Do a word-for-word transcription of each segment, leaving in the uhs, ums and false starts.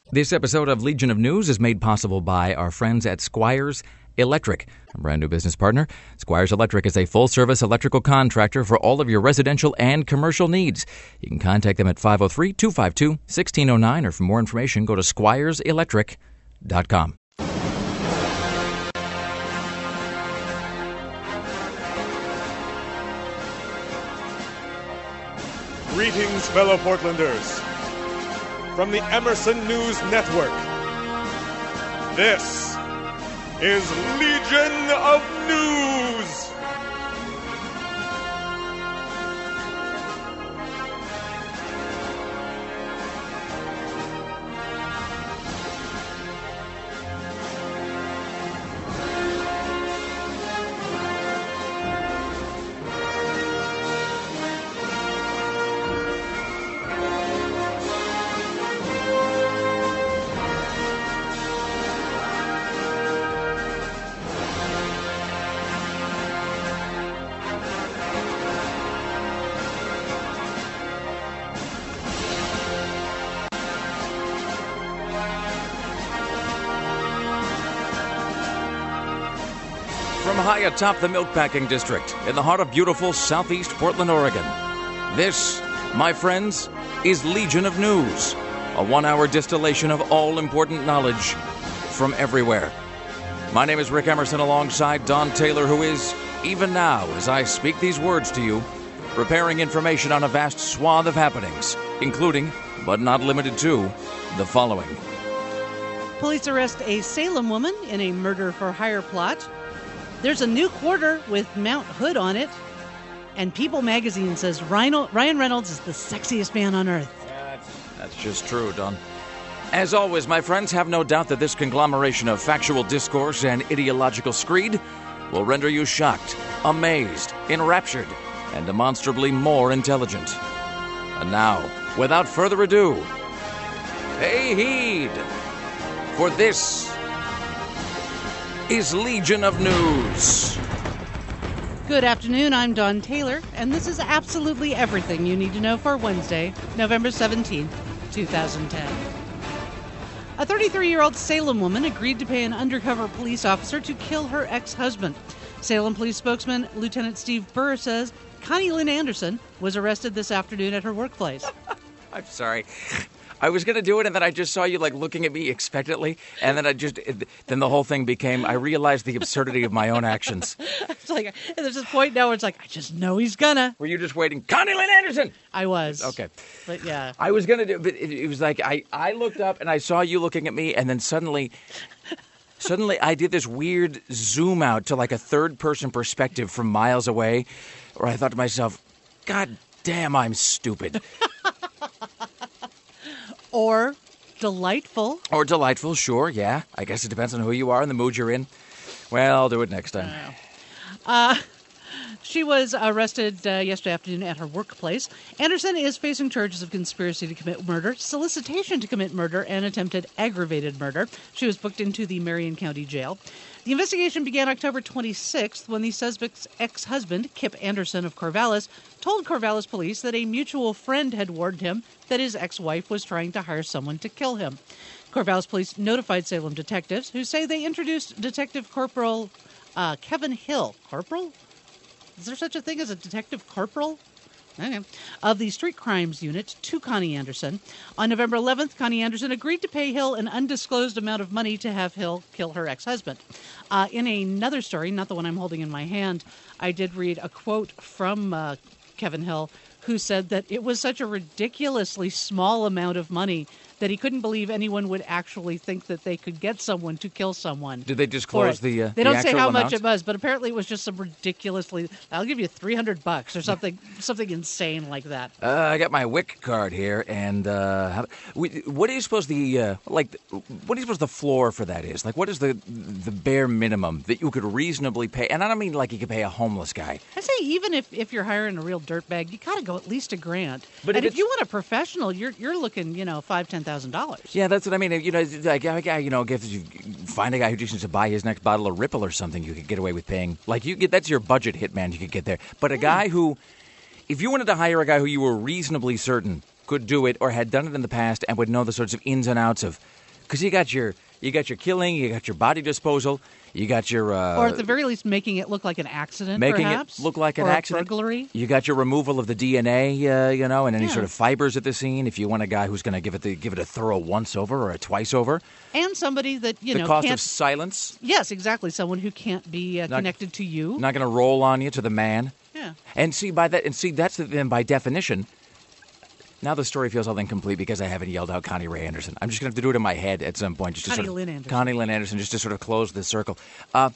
This episode of Legion of News is made possible by our friends at Squires Electric, a brand new business partner. Squires Electric is a full-service electrical contractor for all of your residential and commercial needs. You can contact them at five oh three, two five two, one six oh nine, or for more information, go to squires electric dot com. Greetings, fellow Portlanders. From the Emerson News Network, this is Legion of News. From high atop the Milkpacking District in the heart of beautiful southeast Portland, Oregon, this, my friends, is Legion of News, a one-hour distillation of all important knowledge from everywhere. My name is Rick Emerson alongside Don Taylor, who is, even now as I speak these words to you, preparing information on a vast swath of happenings, including, but not limited to, the following. Police arrest a Salem woman in a murder-for-hire plot. There's a new quarter with Mount Hood on it. And People magazine says Ryan, Ryan Reynolds is the sexiest man on earth. Yeah, that's, that's just true, Don. As always, my friends, have no doubt that this conglomeration of factual discourse and ideological screed will render you shocked, amazed, enraptured, and demonstrably more intelligent. And now, without further ado, pay heed, for this is Legion of News. Good afternoon, I'm Don Taylor, and this is absolutely everything you need to know for Wednesday, November seventeenth, twenty ten. A thirty-three-year-old Salem woman agreed to pay an undercover police officer to kill her ex-husband. Salem police spokesman Lieutenant Steve Burr says Connie Lynn Anderson was arrested this afternoon at her workplace. I'm sorry. I was going to do it, and then I just saw you, like, looking at me expectantly, and then I just, it, then the whole thing became, I realized the absurdity of my own actions. It's like, and there's this point now where it's like, I just know he's gonna. Were you just waiting, Connie Lynn Anderson? I was. Okay. But, yeah. I was going to do, but it, it was like, I, I looked up, and I saw you looking at me, and then suddenly, suddenly I did this weird zoom out to, like, a third-person perspective from miles away, where I thought to myself, God damn, I'm stupid. Or delightful. Or delightful, sure, yeah. I guess it depends on who you are and the mood you're in. Well, I'll do it next time. Uh, she was arrested uh, yesterday afternoon at her workplace. Anderson is facing charges of conspiracy to commit murder, solicitation to commit murder, and attempted aggravated murder. She was booked into the Marion County Jail. The investigation began October twenty-sixth when the suspect's ex-husband, Kip Anderson of Corvallis, told Corvallis police that a mutual friend had warned him that his ex-wife was trying to hire someone to kill him. Corvallis police notified Salem detectives, who say they introduced Detective Corporal uh, Kevin Hill. Corporal? Is there such a thing as a Detective Corporal? Okay. Of the Street Crimes Unit to Connie Anderson. On November eleventh, Connie Anderson agreed to pay Hill an undisclosed amount of money to have Hill kill her ex-husband. Uh, in another story, not the one I'm holding in my hand, I did read a quote from uh, Kevin Hill, who said that it was such a ridiculously small amount of money that he couldn't believe anyone would actually think that they could get someone to kill someone. Did they disclose the uh, They the don't say how amount? much it was, but apparently it was just some ridiculously, I'll give you three hundred bucks or something something insane like that. Uh, I got my W I C card here, and uh, how, we, what do you suppose the uh, like? What do you suppose the floor for that is? Like, what is the the bare minimum that you could reasonably pay? And I don't mean like you could pay a homeless guy. I say even if, if you're hiring a real dirtbag, you got to go at least a grand. But and if if you want a professional, you're you're looking, you know, five ten thousand dollars. Yeah, that's what I mean. You know, like a guy, you know, if you find a guy who just needs to buy his next bottle of Ripple or something, you could get away with paying. Like you get that's your budget hitman. You could get there. But a guy who, if you wanted to hire a guy who you were reasonably certain could do it or had done it in the past and would know the sorts of ins and outs of, because you got your you got your killing, you got your body disposal, you got your uh, or at the very least making it look like an accident, making perhaps, it look like an or accident, a burglary. You got your removal of the D N A, uh, you know, and any Yeah. sort of fibers at the scene. If you want a guy who's going to give it the, give it a thorough once over or a twice over, And somebody that, you the know, cost can't... of silence, Yes, exactly. Someone who can't be uh, Not- connected to you. not going to roll on you to the man. Yeah. And see by that, and see that's the, then by definition. Now the story feels all incomplete because I haven't yelled out Connie Ray Anderson. I'm just going to have to do it in my head at some point. Just to Connie sort of, Lynn Anderson. Connie Lynn Anderson, just to sort of close the circle. Uh,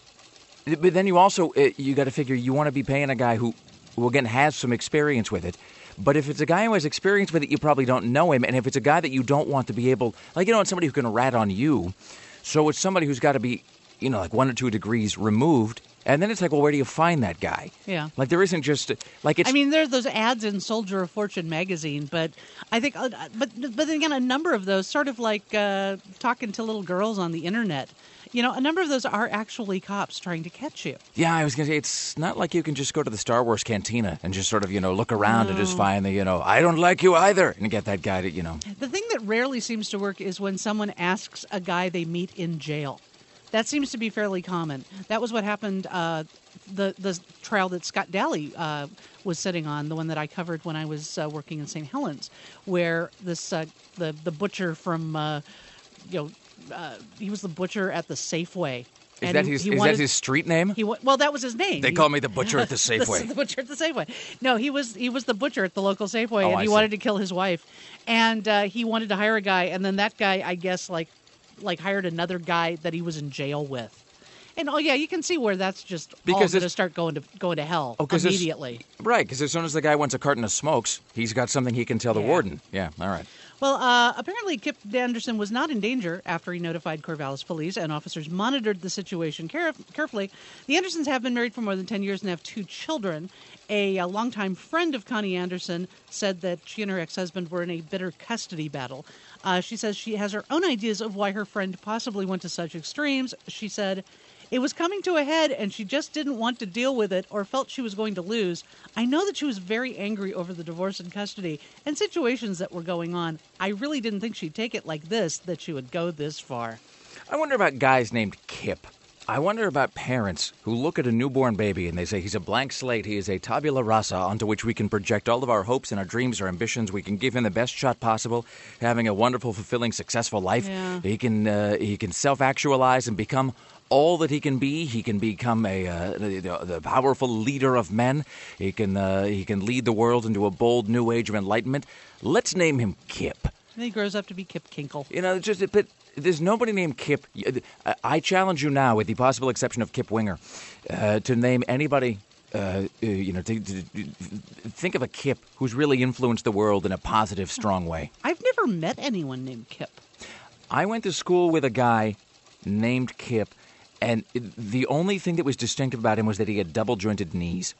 but then you also uh, you got to figure you want to be paying a guy who, who again has some experience with it. But if it's a guy who has experience with it, you probably don't know him. And if it's a guy that you don't want to be able, like you don't want somebody who's going to rat on you, so it's somebody who's got to be, you know, like one or two degrees removed. And then it's like, well, where do you find that guy? Yeah. Like there isn't just like it's. I mean, there's those ads in Soldier of Fortune magazine, but I think, uh, but but then again, a number of those, sort of like uh, talking to little girls on the internet. You know, a number of those are actually cops trying to catch you. Yeah, I was going to say, it's not like you can just go to the Star Wars cantina and just sort of, you know, look around and just find the, you know, I don't like you either, and get that guy to, you know. The thing that rarely seems to work is when someone asks a guy they meet in jail. That seems to be fairly common. That was what happened, uh, the the trial that Scott Daly uh, was sitting on, the one that I covered when I was uh, working in Saint Helens, where this uh, the, the butcher from, uh, you know, uh, he was the butcher at the Safeway. Is And that he- his he is wanted- that his street name? He wa- well, that was his name. They He- call me the butcher at the the, Safeway. the butcher at the Safeway. No, he was he was the butcher at the local Safeway, Oh, and I he see. wanted to kill his wife, and uh, he wanted to hire a guy, and then that guy, I guess, like like hired another guy that he was in jail with. And oh yeah, you can see where that's just all Because going to it's- start going to going to hell Oh, 'cause it's- immediately. Right, because as soon as the guy wants a carton of smokes, he's got something he can tell the Yeah. warden. Yeah, all right. Well, uh, apparently Kip Anderson was not in danger after he notified Corvallis police, and officers monitored the situation caref- carefully. The Andersons have been married for more than ten years and have two children. A, a longtime friend of Connie Anderson said that she and her ex-husband were in a bitter custody battle. Uh, she says she has her own ideas of why her friend possibly went to such extremes. She said, "It was coming to a head, and she just didn't want to deal with it or felt she was going to lose. I know that she was very angry over the divorce and custody and situations that were going on. I really didn't think she'd take it like this, that she would go this far." I wonder about guys named Kip. I wonder about parents who look at a newborn baby and they say, he's a blank slate, he is a tabula rasa onto which we can project all of our hopes and our dreams, our ambitions. We can give him the best shot possible, having a wonderful, fulfilling, successful life. Yeah. He can uh, he can self-actualize and become all that he can be. He can become a uh, the, the powerful leader of men. He can uh, he can lead the world into a bold new age of enlightenment. Let's name him Kip. And he grows up to be Kip Kinkle. You know, just but there's nobody named Kip. I challenge you now, with the possible exception of Kip Winger, uh, to name anybody. Uh, uh, you know, to, to, to think of a Kip who's really influenced the world in a positive, strong way. I've never met anyone named Kip. I went to school with a guy named Kip, and it- the only thing that was distinctive about him was that he had double jointed knees.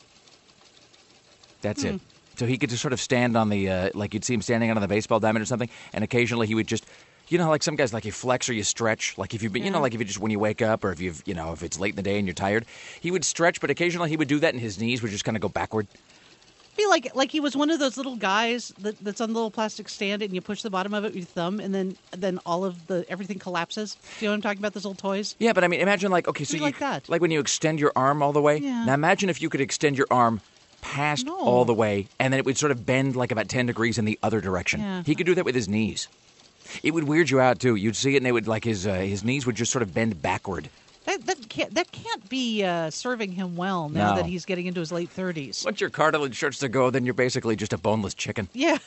That's it. So he could just sort of stand on the, uh, like you'd see him standing out on the baseball diamond or something, and occasionally he would just, you know, like some guys, like you flex or you stretch, like if you've been, you know, Yeah. like if you just, when you wake up or if you've, you know, if it's late in the day and you're tired, he would stretch, but occasionally he would do that and his knees would just kind of go backward. I feel like like he was one of those little guys that, that's on the little plastic stand, and you push the bottom of it with your thumb, and then then all of the everything collapses. Do you know what I'm talking about? Those little toys. Yeah, but I mean, imagine like, okay, so Be you, like that. like when you extend your arm all the way. Yeah. Now imagine if you could extend your arm past No. all the way, and then it would sort of bend like about ten degrees in the other direction. Yeah. He could do that with his knees. It would weird you out too. You'd see it, and it would like his uh, his knees would just sort of bend backward. That that can't that can't be uh, serving him well now No. that he's getting into his late thirties. Once your cartilage starts to go, then you're basically just a boneless chicken. Yeah,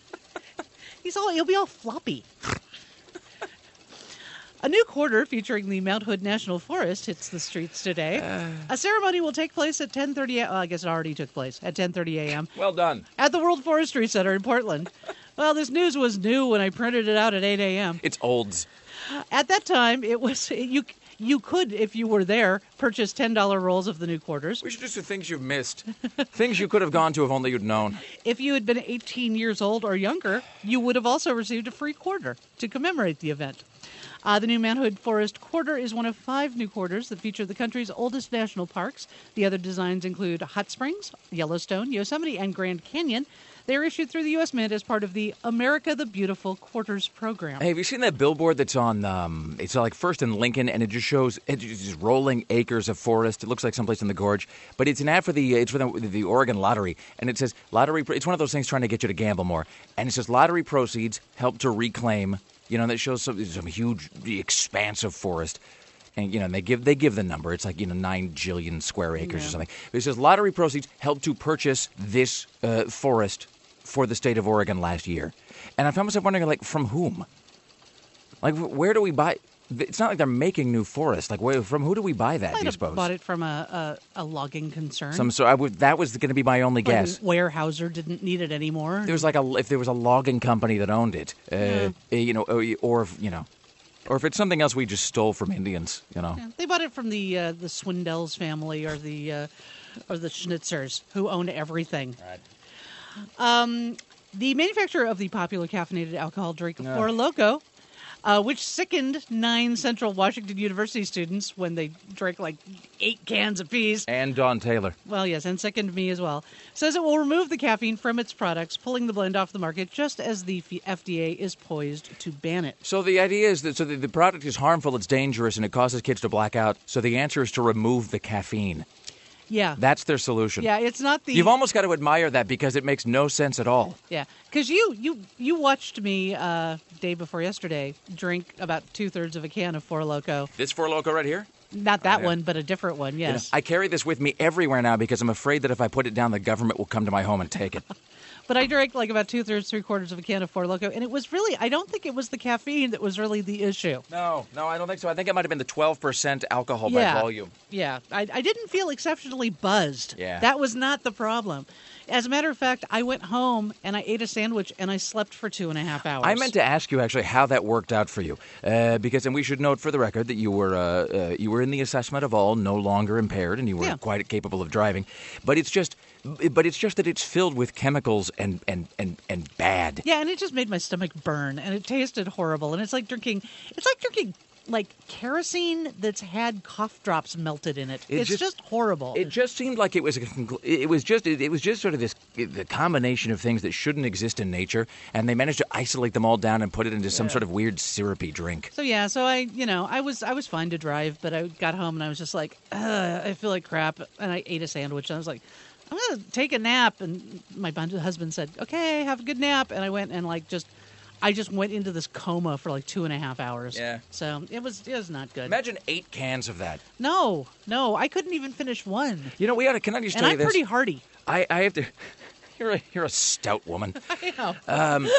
he's all he'll be all floppy. A new quarter featuring the Mount Hood National Forest hits the streets today. A ceremony will take place at ten thirty. Well, I guess it already took place at ten thirty a.m. Well done. at the World Forestry Center in Portland. Well, this news was new when I printed it out at eight a.m. It's olds. At that time, it was you. You could, if you were there, purchase ten dollar rolls of the new quarters. We should just do things you've missed. Things you could have gone to if only you'd known. If you had been eighteen years old or younger, you would have also received a free quarter to commemorate the event. Uh, the new Mount Hood Forest Quarter is one of five new quarters that feature the country's oldest national parks. The other designs include Hot Springs, Yellowstone, Yosemite, and Grand Canyon. They're issued through the U S Mint as part of the America the Beautiful Quarters program. Hey, have you seen that billboard that's on, um, it's like first in Lincoln, and it just shows it's just rolling acres of forest. It looks like someplace in the gorge. But it's an ad for the, it's for the, the Oregon Lottery. And it says, lottery, it's one of those things trying to get you to gamble more. And it says, lottery proceeds help to reclaim, you know, and it shows some, some huge, expansive forest. And, you know, they give they give the number. It's like, you know, nine jillion square acres Yeah. or something. But it says lottery proceeds helped to purchase this uh, forest for the state of Oregon last year. And I found myself wondering, like, from whom? Like, where do we buy? It's not like they're making new forest. Like, where, from who do we buy that, Might do you have suppose? bought it from a, a, a logging concern. Some so I would, that was going to be my only Like guess. Weyerhaeuser didn't need it anymore. There was like a if there was a logging company that owned it, uh, Yeah. uh, you know, or, or if, you know, or if it's something else we just stole from Indians, you know. Yeah, they bought it from the uh, the Swindells family or the uh, or the Schnitzers, who owned everything. Um, the manufacturer of the popular caffeinated alcohol drink Yeah. Four Loko, uh, which sickened nine Central Washington University students when they drank like eight cans apiece. And Don Taylor. Well, yes, and sickened me as well. Says it will remove the caffeine from its products, pulling the blend off the market just as the F D A is poised to ban it. So the idea is that so the, the product is harmful, it's dangerous, and it causes kids to black out. So the answer is to remove the caffeine. Yeah. That's their solution. Yeah, it's not the... You've almost got to admire that because it makes no sense at all. Yeah, because you, you, you watched me uh, day before yesterday drink about two-thirds of a can of Four Loko. This Four Loko right here? Not that Oh, yeah. one, but a different one, You know, yes. I carry this with me everywhere now because I'm afraid that if I put it down, the government will come to my home and take it. But I drank like about two-thirds, three-quarters of a can of Four Loko, and it was really, I don't think it was the caffeine that was really the issue. No, no, I don't think so. I think it might have been the twelve percent alcohol Yeah. by volume. Yeah, I, I didn't feel exceptionally buzzed. Yeah. That was not the problem. As a matter of fact, I went home and I ate a sandwich and I slept for two and a half hours. I meant to ask you actually how that worked out for you, uh, because and we should note for the record that you were uh, uh, you were in the assessment of all no longer impaired and you were Yeah. quite capable of driving, but it's just but it's just that it's filled with chemicals and and and and bad. Yeah, and it just made my stomach burn, and it tasted horrible. And it's like drinking, it's like drinking like kerosene that's had cough drops melted in it. It it's just- just, horrible. It just seemed like it was a conclu- it was just it was just sort of this the combination of things that shouldn't exist in nature, and they managed to isolate them all down and put it into some sort of weird syrupy drink. so yeah, so I, you know, I was I was fine to drive, but I got home and I was just like, Ugh, I feel like crap, and I ate a sandwich. And I was like, I'm gonna take a nap, and my husband said, okay, have a good nap, and I went and like just. I just went into this coma for like two and a half hours. Yeah. So it was it was not good. Imagine eight cans of that. No, no, I couldn't even finish one. You know, we ought to. Can I just And tell you I'm this? pretty hardy. I, I have to. You're a you're a stout woman. I know. Um,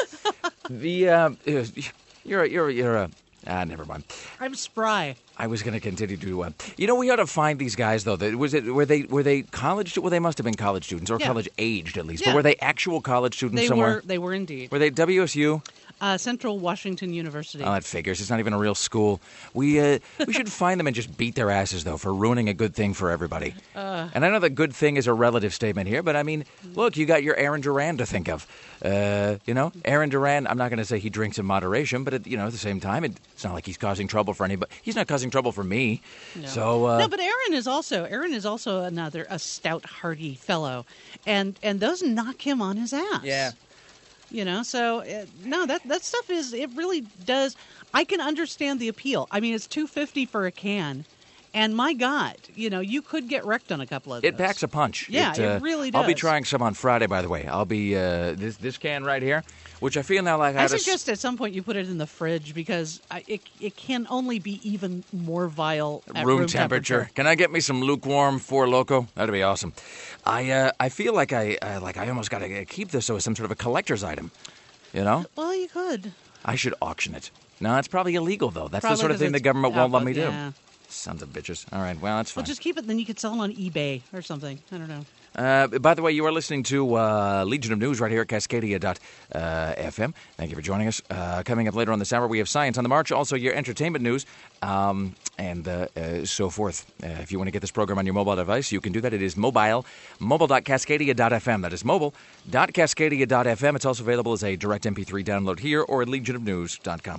the uh, you're a, you're a, you're a ah never mind. I'm spry. I was going to continue to. Uh, you know, we ought to find these guys though. That was it. Were they were they college? Well, they must have been college students or Yeah. college aged at least. Yeah. But were they actual college students They somewhere? were. They were indeed. Were they W S U? Uh, Central Washington University. Oh, that figures. It's not even a real school. We uh, we should find them and just beat their asses, though, for ruining a good thing for everybody. Uh. and I know that good thing is a relative statement here, but I mean, look, you got your Aaron Duran to think of. Uh, you know, Aaron Duran, I'm not going to say he drinks in moderation, but, at, you know, at the same time, it, it's not like he's causing trouble for anybody. He's not causing trouble for me. No. So, uh, no, but Aaron is also Aaron is also another a stout, hardy fellow, and and those knock him on his ass. Yeah. You know, so uh, no, that that stuff is it really does. I can understand the appeal. I mean, it's two fifty for a can, and my God, you know, you could get wrecked on a couple of those. it packs a punch. Yeah, it uh, really I'll be does. trying some on Friday, by the way. I'll be, uh, this, this can right here, which I feel now like I, I had a s- suggest at some point you put it in the fridge because I, it it can only be even more vile at room, room, temperature. Can I get me some lukewarm Four Loko? That'd be awesome. I uh, I feel like I uh, like I almost got to keep this as some sort of a collector's item. You know, Well, you could. I should auction it. No, it's probably illegal though. That's Probably the sort of 'cause thing the it's government won't let alpha- me do. yeah. Sons of bitches. All right, well that's fine. Well, just keep it, then you could sell it on eBay or something. I don't know. Uh, by the way, you are listening to uh, Legion of News right here at Cascadia dot f m. Thank you for joining us. Uh, coming up later on this hour, we have Science on the March, also your entertainment news, um, and uh, uh, so forth. Uh, if you want to get this program on your mobile device, you can do that. It is mobile, mobile dot cascadia dot f m. That is mobile dot cascadia dot f m. It's also available as a direct M P three download here or at legion of news dot com.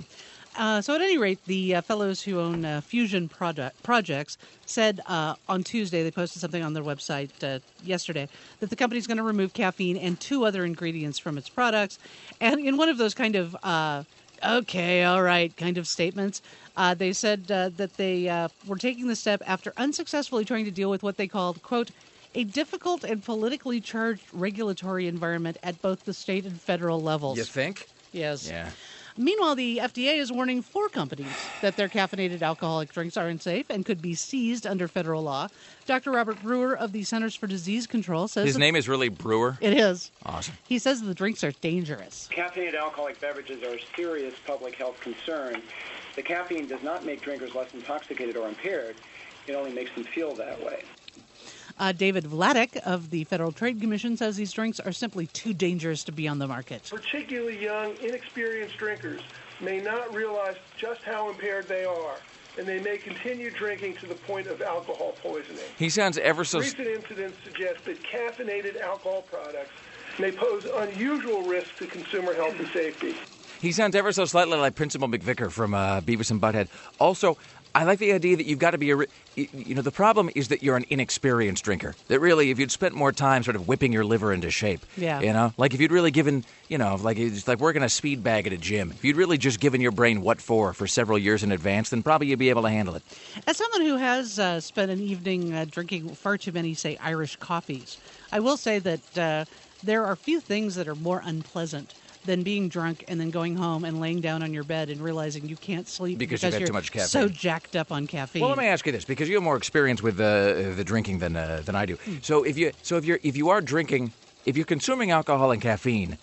Uh, so at any rate, the uh, fellows who own uh, Fusion Project, Projects said uh, on Tuesday, they posted something on their website uh, yesterday, that the company's going to remove caffeine and two other ingredients from its products. And in one of those kind of, uh, okay, all right, kind of statements, uh, they said uh, that they uh, were taking the step after unsuccessfully trying to deal with what they called, quote, a difficult and politically charged regulatory environment at both the state and federal levels. You think? Yes. Yeah. Meanwhile, the F D A is warning four companies that their caffeinated alcoholic drinks are unsafe and could be seized under federal law. Doctor Robert Brewer of the Centers for Disease Control says... His name is really Brewer? It is. Awesome. He says the drinks are dangerous. Caffeinated alcoholic beverages are a serious public health concern. The caffeine does not make drinkers less intoxicated or impaired. It only makes them feel that way. Uh, David Vladeck of the Federal Trade Commission says these drinks are simply too dangerous to be on the market. Particularly young, inexperienced drinkers may not realize just how impaired they are, and they may continue drinking to the point of alcohol poisoning. He sounds ever so... Recent incidents suggest that caffeinated alcohol products may pose unusual risks to consumer health and safety. He sounds ever so slightly like Principal McVicker from uh, Beavis and Butthead. Also, I like the idea that you've got to be a... You know, the problem is that you're an inexperienced drinker. That really, if you'd spent more time sort of whipping your liver into shape, yeah. you know? Like if you'd really given, you know, like it's like working a speed bag at a gym. If you'd really just given your brain what for for several years in advance, then probably you'd be able to handle it. As someone who has uh, spent an evening uh, drinking far too many, say, Irish coffees, I will say that uh, there are few things that are more unpleasant than being drunk and then going home and laying down on your bed and realizing you can't sleep because, because you've had you're too much caffeine. So jacked up on caffeine. Well, let me ask you this, because you have more experience with uh, the drinking than uh, than I do. Mm. So if you so if you're if you are drinking, if you're consuming alcohol and caffeine,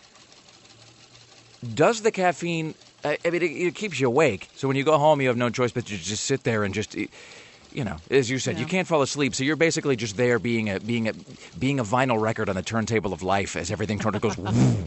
does the caffeine? Uh, I mean, it, it keeps you awake. So when you go home, you have no choice but to just sit there and just. You know, as you said, yeah. you can't fall asleep, so you're basically just there being a being a being a vinyl record on the turntable of life as everything sort of goes.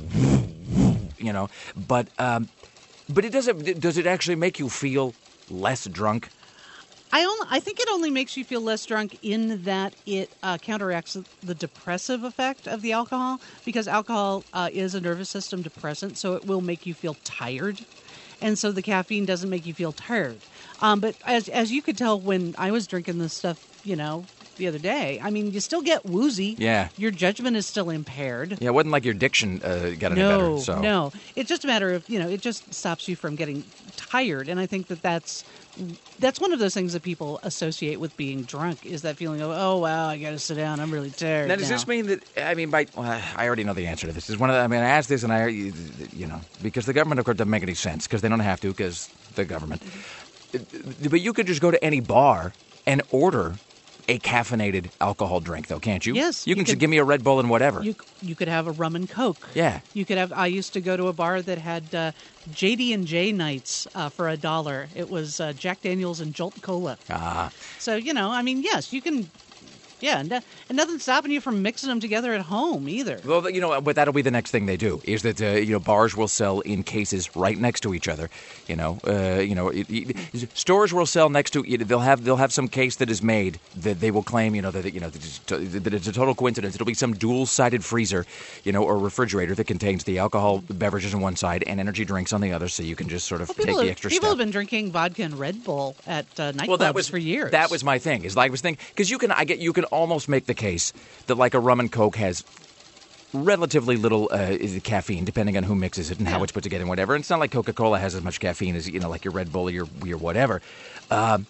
You know, but um, but it doesn't. Does it actually make you feel less drunk? I only, I think it only makes you feel less drunk in that it uh, counteracts the depressive effect of the alcohol, because alcohol uh, is a nervous system depressant, so it will make you feel tired, and so the caffeine doesn't make you feel tired. Um, but as as you could tell when I was drinking this stuff, you know, the other day, I mean, you still get woozy. Yeah. Your judgment is still impaired. Yeah, it wasn't like your diction uh, got any no, better. So. No, it's just a matter of, you know, it just stops you from getting tired. And I think that that's, that's one of those things that people associate with being drunk, is that feeling of, oh, wow, I got to sit down. I'm really tired Now, does now. this mean that, I mean, by, well, I already know the answer to this. This is one of the, I mean, I asked this and I, you know, because the government, of course, doesn't make any sense, because they don't have to, because the government. But you could just go to any bar and order a caffeinated alcohol drink, though, can't you? Yes. You can you just could, give me a Red Bull and whatever. You you could have a rum and Coke. Yeah. You could have. I used to go to a bar that had uh, J D and J nights uh, for a dollar. It was uh, Jack Daniels and Jolt Cola. Ah. So you know, I mean, yes, you can. Yeah, and, and nothing's stopping you from mixing them together at home either. Well, you know, but that'll be the next thing they do, is that, uh, you know, bars will sell in cases right next to each other. You know, uh, you know, it, it, stores will sell next to, they'll have they'll have some case that is made that they will claim, you know, that, you know, that it's, that it's a total coincidence. It'll be some dual-sided freezer, you know, or refrigerator that contains the alcohol beverages on one side and energy drinks on the other, so you can just sort of well, take have, the extra people step. have been drinking vodka and Red Bull at uh, nightclubs well, that was, for years. That was my thing. Is like I was thinking, because you can, I get, you can almost make the case that like a rum and Coke has relatively little uh, caffeine, depending on who mixes it and yeah. how it's put together and whatever. And it's not like Coca-Cola has as much caffeine as, you know, like your Red Bull or your, your whatever. Um,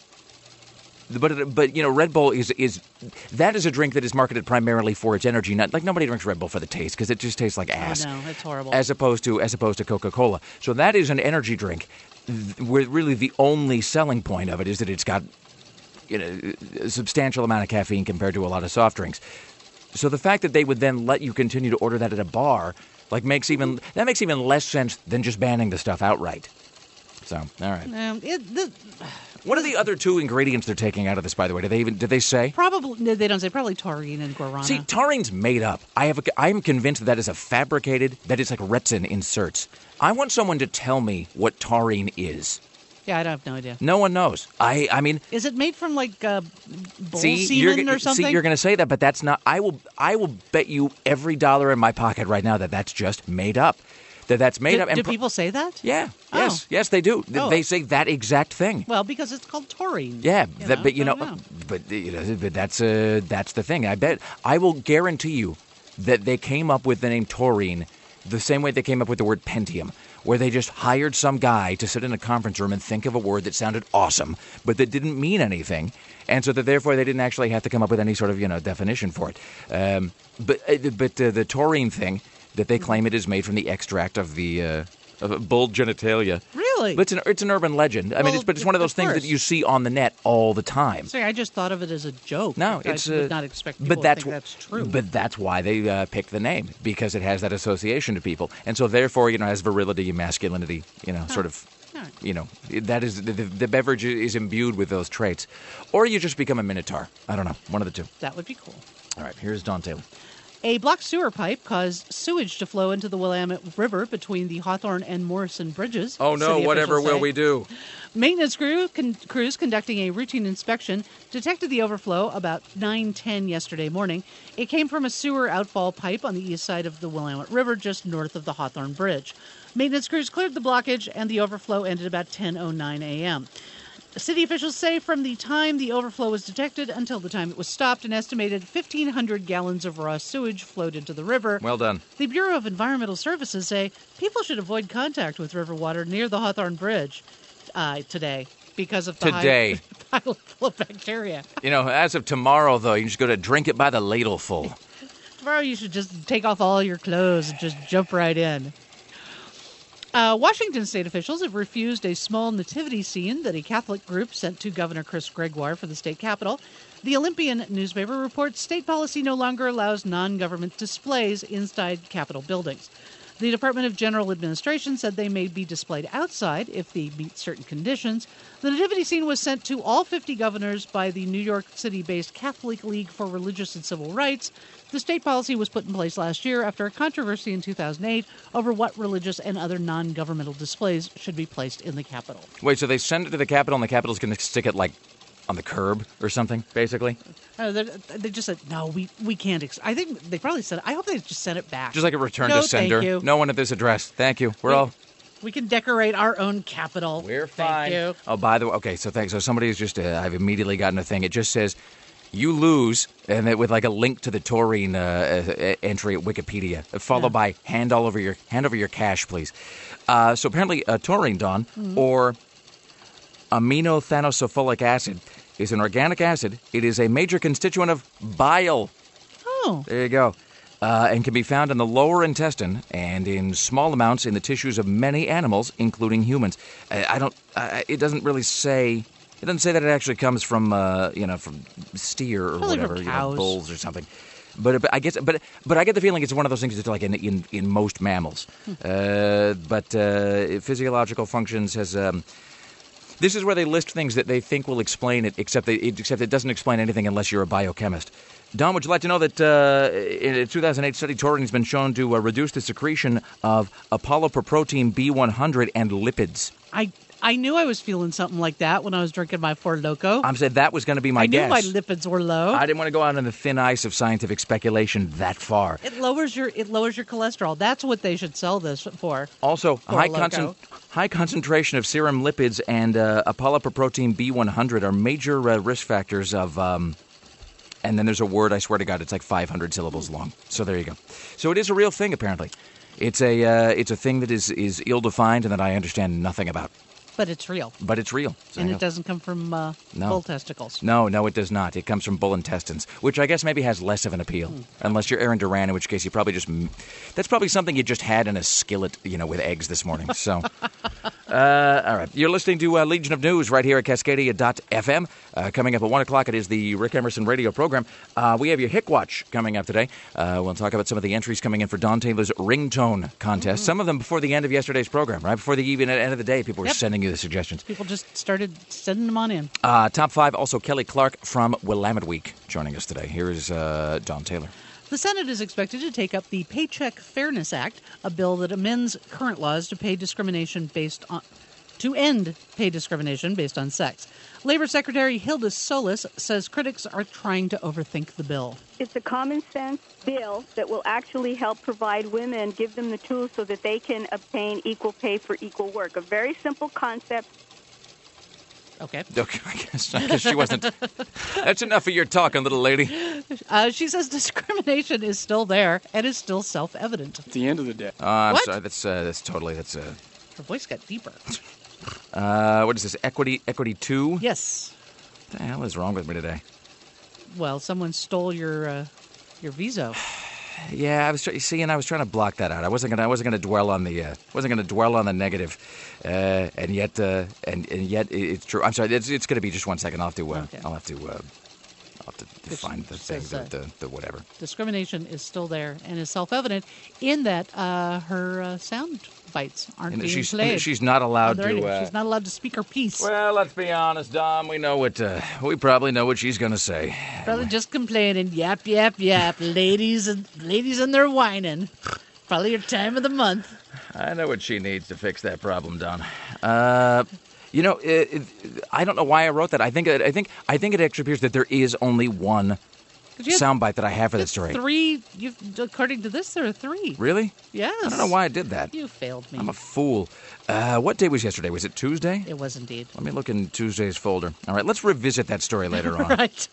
but but you know, Red Bull is is that is a drink that is marketed primarily for its energy. Not like nobody drinks Red Bull for the taste, because it just tastes like ass. Oh, no, it's horrible. As opposed to as opposed to Coca-Cola. So that is an energy drink. Where really the only selling point of it is that it's got, you know, a substantial amount of caffeine compared to a lot of soft drinks. So the fact that they would then let you continue to order that at a bar, like, makes even that makes even less sense than just banning the stuff outright. So, all right. Um, it, the, what are the other two ingredients they're taking out of this, by the way? Do they even did they say? Probably no, they don't say. Probably taurine and guarana. See, taurine's made up. I have. A, I am convinced that that is a fabricated. That is like resin inserts. I want someone to tell me what taurine is. Yeah, I don't have no idea. No one knows. I. I mean, is it made from like uh, bull see, semen you're, or something? See, you're going to say that, but that's not. I will. I will bet you every dollar in my pocket right now that that's just made up. that that's made do, up. And do pro- people say that? Yeah. Oh. Yes. Yes, they do. Oh. They say that exact thing. Well, because it's called taurine. Yeah, you that, know? but you know, I don't know. but you know, but that's uh, that's the thing. I bet I will guarantee you that they came up with the name taurine the same way they came up with the word Pentium, where they just hired some guy to sit in a conference room and think of a word that sounded awesome, but that didn't mean anything, and so that therefore they didn't actually have to come up with any sort of you know definition for it. Um, but uh, but uh, the taurine thing that they claim it is made from the extract of the uh, of bull genitalia. Really? But it's an it's an urban legend. I mean, Well, it's but it's one of those of things course. that you see on the net all the time. Sorry, I just thought of it as a joke. No, I it's would uh, not expect people but that's to think that's true. But that's why they uh, picked the name, because it has that association to people, and so therefore, you know, has virility, masculinity, you know, sort of, All right. you know, that is the, the, the beverage is imbued with those traits, or you just become a minotaur. I don't know, one of the two. That would be cool. All right, here's Don Taylor. A blocked sewer pipe caused sewage to flow into the Willamette River between the Hawthorne and Morrison bridges. Oh no, city whatever officials will say. we do? Maintenance crew con- crews conducting a routine inspection detected the overflow about nine ten yesterday morning. It came from a sewer outfall pipe on the east side of the Willamette River, just north of the Hawthorne Bridge. Maintenance crews cleared the blockage, and the overflow ended about ten oh nine a.m. City officials say from the time the overflow was detected until the time it was stopped, an estimated fifteen hundred gallons of raw sewage flowed into the river. Well done. The Bureau of Environmental Services say people should avoid contact with river water near the Hawthorne Bridge uh, today because of the Today. high, high level of bacteria. You know, as of tomorrow, though, you just go to drink it by the ladleful. Tomorrow you should just take off all your clothes and just jump right in. Uh, Washington state officials have refused a small nativity scene that a Catholic group sent to Governor Chris Gregoire for the state capitol. The Olympian newspaper reports state policy no longer allows non-government displays inside Capitol buildings. The Department of General Administration said they may be displayed outside if they meet certain conditions. The nativity scene was sent to all fifty governors by the New York City-based Catholic League for Religious and Civil Rights. The state policy was put in place last year after a controversy in two thousand eight over what religious and other non-governmental displays should be placed in the Capitol. Wait, so they send it to the Capitol, and the Capitol's going to stick it, like, on the curb or something, basically? Uh, they they just said, no, we, we can't. Ex-. I think they probably said, I hope they just sent it back. Just like a return no, to sender. Thank you. No one at this address. Thank you. We're we, all... We can decorate our own Capitol. We're Thank fine. you. Oh, by the way, okay, so thanks. So somebody's just, uh, I've immediately gotten a thing. It just says, you lose, and it, with like a link to the taurine uh, uh, entry at Wikipedia, followed Yeah. by hand all over your, hand over your cash, please. Uh, so apparently uh, taurine, Don, Mm-hmm. or aminothanossulfuric acid, is an organic acid. It is a major constituent of bile. Oh, There you go. Uh, and can be found in the lower intestine and in small amounts in the tissues of many animals, including humans. I, I don't. Uh, it doesn't really say. It doesn't say that it actually comes from, uh, you know, from steer or Probably from whatever, you know, cows. bulls or something. But, but I guess, but but I get the feeling it's one of those things that's like in in, in most mammals. Hmm. uh, but uh, physiological functions has. Um, This is where they list things that they think will explain it, except they, it, except it doesn't explain anything unless you're a biochemist. Don, would you like to know that uh, in a two thousand eight study, taurine has been shown to uh, reduce the secretion of apolyprotein B one hundred and lipids? I I knew I was feeling something like that when I was drinking my Four Loko. I'm saying that was going to be my I knew guess. my lipids were low. I didn't want to go out on the thin ice of scientific speculation that far. It lowers your it lowers your cholesterol. That's what they should sell this for. Also, Four high, Loko. concent- high concentration of serum lipids and uh, apolyprotein B one hundred are major uh, risk factors of... Um, and then there's a word, I swear to God, it's like five hundred syllables long. So there you go. So it is a real thing, apparently. It's a uh, it's a thing that is, is ill-defined and that I understand nothing about. But it's real. But it's real. So And yeah. it doesn't come from uh, No. bull testicles. No, no, it does not. It comes from bull intestines, which I guess maybe has less of an appeal. Hmm. Unless you're Aaron Duran, in which case you probably just... That's probably something you just had in a skillet, you know, with eggs this morning. So, uh, all right. You're listening to uh, Legion of News right here at Cascadia dot f m. Uh, coming up at one o'clock, it is the Rick Emerson radio program. Uh, we have your Hick Watch coming up today. Uh, we'll talk about some of the entries coming in for Don Taylor's ringtone contest. Mm-hmm. Some of them before the end of yesterday's program, right? Before the even end of the day, people were Yep. sending you the suggestions. People just started sending them on in. Uh, top five, also Kelly Clark from Willamette Week joining us today. Here is uh, Don Taylor. The Senate is expected to take up the Paycheck Fairness Act, a bill that amends current laws to pay discrimination based on to end pay discrimination based on sex. Labor Secretary Hilda Solis says critics are trying to overthink the bill. It's a common sense bill that will actually help provide women, give them the tools so that they can obtain equal pay for equal work. A very simple concept. Okay. Okay, I guess, I guess she wasn't. That's enough of your talking, little lady. Uh, she says discrimination is still there and is still self-evident. At the end of the day. Uh, I'm What? sorry. That's uh, that's totally that's uh, Her voice got deeper. uh, what is this? Equity Equity two? Yes. What the hell is wrong with me today? Well, someone stole your uh, your visa. Yeah, I was try- see, and I was trying to block that out. I wasn't gonna I wasn't gonna dwell on the uh, wasn't gonna dwell on the negative, uh, and yet uh, and and yet it- it's true. I'm sorry. It's, it's gonna be just one second. I'll have to uh, Okay. I'll have to uh, I'll have to Which find the thing, says, the, uh, the the whatever. Discrimination is still there and is self-evident in that uh, her uh, sound bites aren't And being she's played. she's not allowed on the radio. to. Uh, She's not allowed to speak her piece. Well, let's be honest, Dom. We know what uh, we probably know what she's gonna say. Probably just complaining, yap, yap, yap, ladies and ladies and their whining. Probably your time of the month. I know what she needs to fix that problem, Don. Uh, you know, it, it, I don't know why I wrote that. I think I think I think it actually appears that there is only one 'Cause you had- soundbite that I have for this story. Three, you've, according to this, there are three. Really? Yes. I don't know why I did that. You failed me. I'm a fool. Uh, what day was yesterday? Was it Tuesday? It was indeed. Let me look in Tuesday's folder. All right, let's revisit that story later on. Right.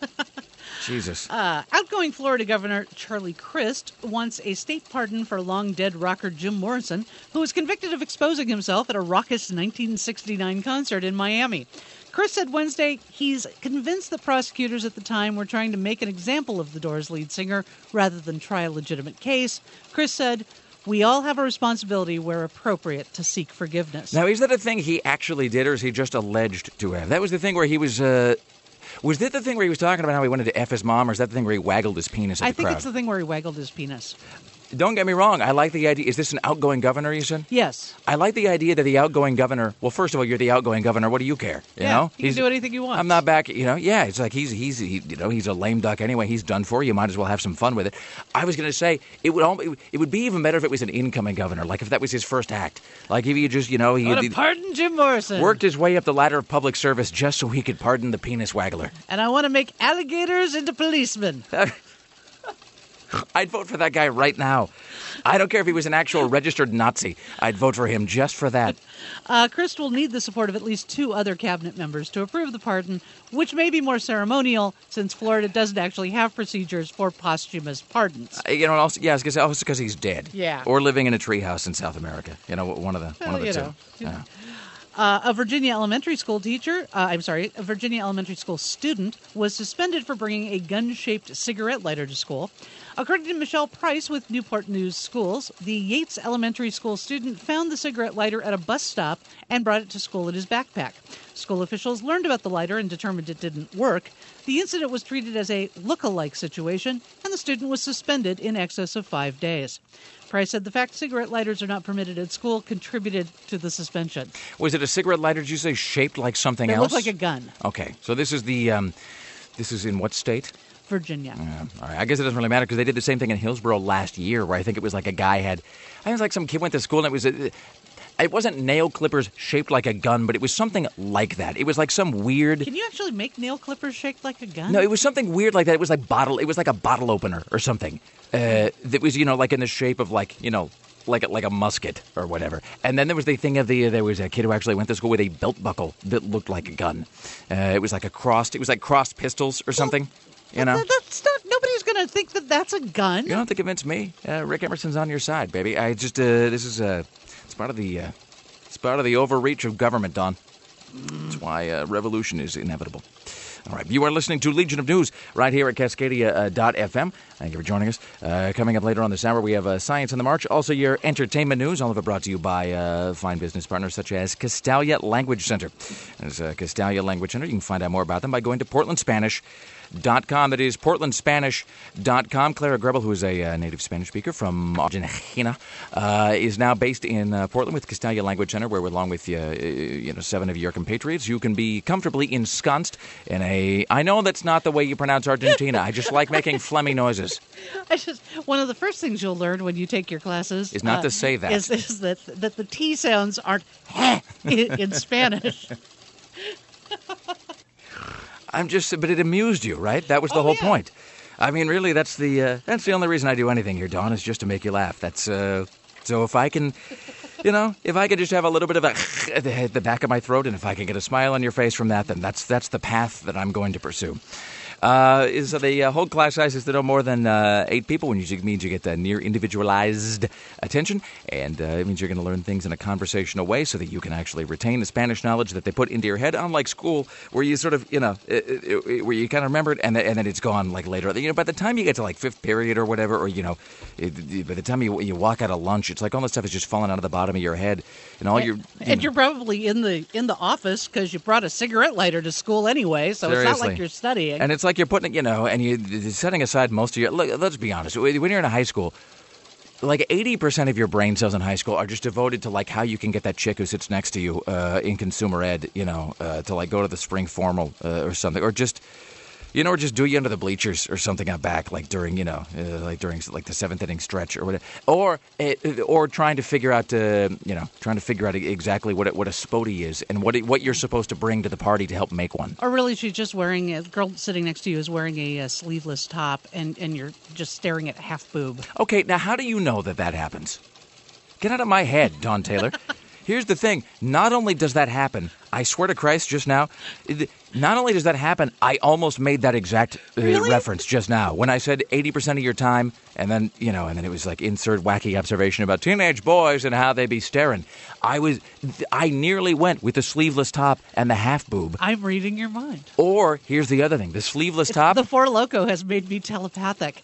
Jesus. Uh, outgoing Florida Governor Charlie Crist wants a state pardon for long-dead rocker Jim Morrison, who was convicted of exposing himself at a raucous nineteen sixty-nine concert in Miami. Crist said Wednesday he's convinced that prosecutors at the time were trying to make an example of the Doors lead singer rather than try a legitimate case. Crist said, "We all have a responsibility where appropriate to seek forgiveness." Now, is that a thing he actually did, or is he just alleged to have? That was the thing where he was... Uh, was that the thing where he was talking about how he wanted to F his mom, or is that the thing where he waggled his penis at I the think crowd? it's the thing where he waggled his penis. Don't get me wrong. I like the idea. Is this an outgoing governor, you said? Yes. I like the idea that the outgoing governor... Well, first of all, you're the outgoing governor. What do you care? You Yeah, know? he can do anything he wants. I'm not back... You know, yeah, it's like he's, he's he, you know, he's a lame duck anyway. He's done for. You might as well have some fun with it. I was going to say, it would al- it would be even better if it was an incoming governor, like if that was his first act. Like if he just, you know... He, I want he to pardon Jim Morrison. worked his way up the ladder of public service just so he could pardon the penis waggler. And I want to make alligators into policemen. I'd vote for that guy right now. I don't care if he was an actual registered Nazi. I'd vote for him just for that. Uh, Crist will need the support of at least two other cabinet members to approve the pardon, which may be more ceremonial since Florida doesn't actually have procedures for posthumous pardons. Uh, You know, also, yeah, it's also because he's dead. Yeah. Or living in a treehouse in South America. You know, one of the Well, one of the you two. know, you Yeah. Uh, a Virginia elementary school teacher, uh, I'm sorry, a Virginia elementary school student was suspended for bringing a gun-shaped cigarette lighter to school. According to Michelle Price with Newport News Schools, the Yates Elementary School student found the cigarette lighter at a bus stop and brought it to school in his backpack. School officials learned about the lighter and determined it didn't work. The incident was treated as a look-alike situation, and the student was suspended in excess of five days. Price said the fact cigarette lighters are not permitted at school contributed to the suspension. Was it a cigarette lighter, did you say, shaped like something They else? look like a gun. Okay, so this is the, um, this is in what state? Virginia. Yeah, all right. I guess it doesn't really matter because they did the same thing in Hillsborough last year where I think it was like a guy had, I think it was like some kid went to school and it was, a, it wasn't nail clippers shaped like a gun, but it was something like that. It was like some weird... Can you actually make nail clippers shaped like a gun? No, it was something weird like that. It was like bottle, it was like a bottle opener or something. Uh, that was, you know, like in the shape of like, you know, like a, like a musket or whatever. And then there was the thing of the, there was a kid who actually went to school with a belt buckle that looked like a gun. Uh, it was like a crossed, it was like crossed pistols or something. You know? That- that's not, nobody's going to think that that's a gun. You don't have to convince me. Uh, Rick Emerson's on your side, baby. I just, uh, this is, uh, it's part of the, uh, it's part of the overreach of government, Don. That's why uh, revolution is inevitable. All right, you are listening to Legion of News right here at Cascadia dot f m. Thank you for joining us. Uh, coming up later on this hour, we have uh, Science in the March, also your entertainment news, all of it brought to you by uh, fine business partners such as Castalia Language Center. There's uh, Castalia Language Center. You can find out more about them by going to portland spanish dot com. That is portland spanish dot com. Clara Grebel, who is a uh, native Spanish speaker from Argentina, uh, is now based in uh, Portland with Castalia Language Center, where along with uh, you know seven of your compatriots, you can be comfortably ensconced in a... I know that's not the way you pronounce Argentina. I just like making phlegmy noises. I just one of the first things you'll learn when you take your classes Is not uh, to say that. Is, is that that the T sounds aren't heh. in, in Spanish. I'm just, but it amused you, right? That was the Oh, whole yeah. point. I mean, really, that's the uh, that's the only reason I do anything here, Dawn, is just to make you laugh. That's uh, so if I can, you know, if I could just have a little bit of a at the, at the back of my throat, and if I can get a smile on your face from that, then that's that's the path that I'm going to pursue. Uh, is the uh, whole class size is to no more than uh, eight people, which means you get uh, near individualized attention, and uh, it means you're going to learn things in a conversational way so that you can actually retain the Spanish knowledge that they put into your head, unlike school, where you sort of, you know, it, it, it, where you kind of remember it, and, then- and then it's gone, like, later. You know, by the time you get to, like, fifth period or whatever, or, you know, it, by the time you you walk out of lunch, it's like all this stuff is just falling out of the bottom of your head, and all your... You And know, you're probably in the in the office because you brought a cigarette lighter to school anyway, so it's not Seriously. like you're studying. And it's like you're putting, you know, and you're setting aside most of your. Look, let's be honest. When you're in a high school, like eighty percent of your brain cells in high school are just devoted to like how you can get that chick who sits next to you uh, in consumer ed, you know, uh, to like go to the spring formal uh, or something, or just. You know, or just do you under the bleachers or something out back, like during, you know, uh, like during like the seventh inning stretch or whatever, or uh, or trying to figure out, uh, you know, trying to figure out exactly what it, what a spodie is and what it, what you're supposed to bring to the party to help make one. Or really, she's just wearing a the girl sitting next to you is wearing a, uh sleeveless top, and, and you're just staring at half boob. Okay, now how do you know that that happens? Get out of my head, Don Taylor. Here's the thing. Not only does that happen, I swear to Christ just now, it- not only does that happen, I almost made that exact uh, Really? reference just now. When I said eighty percent of your time, and then, you know, and then it was like insert wacky observation about teenage boys and how they be staring. I was, I nearly went with the sleeveless top and the half boob. I'm reading your mind. Or, here's the other thing, the sleeveless top. The Four Loko has made me telepathic.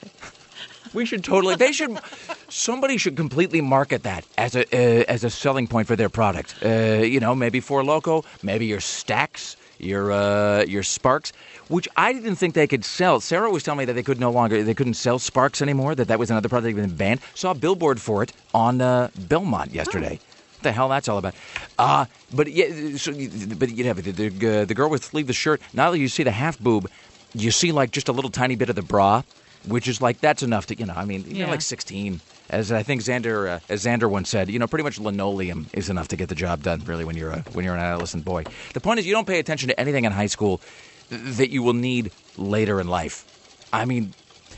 We should totally. They should. Somebody should completely market that as a uh, as a selling point for their product. Uh, you know, maybe Four Loko, maybe your Stacks, your uh, your Sparks, which I didn't think they could sell. Sarah was telling me that they could no longer they couldn't sell Sparks anymore. That that was another product that had been banned. Saw a billboard for it on uh, Belmont yesterday. What the hell that's all about? Uh, but yeah, so, but you know, the the, uh, the girl with sleeveless shirt. Now that you see the half boob, you see like just a little tiny bit of the bra. Which is like, that's enough to, you know, I mean, you're Yeah. like sixteen. As I think Xander, uh, as Xander once said, you know, pretty much linoleum is enough to get the job done, really, when you're a, when you're an adolescent boy. The point is, you don't pay attention to anything in high school th- that you will need later in life. I mean,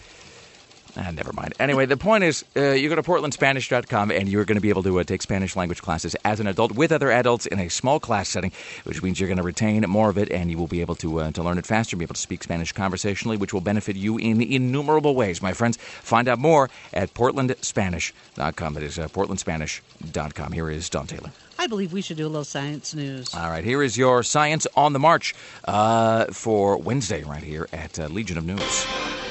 ah, never mind. Anyway, the point is, uh, you go to portland spanish dot com and you're going to be able to uh, take Spanish language classes as an adult with other adults in a small class setting, which means you're going to retain more of it and you will be able to uh, to learn it faster, be able to speak Spanish conversationally, which will benefit you in innumerable ways, my friends. Find out more at portland spanish dot com. It is uh, portland spanish dot com. Here is Don Taylor. I believe we should do a little science news. All right, here is your Science on the March uh, for Wednesday right here at uh, Legion of News.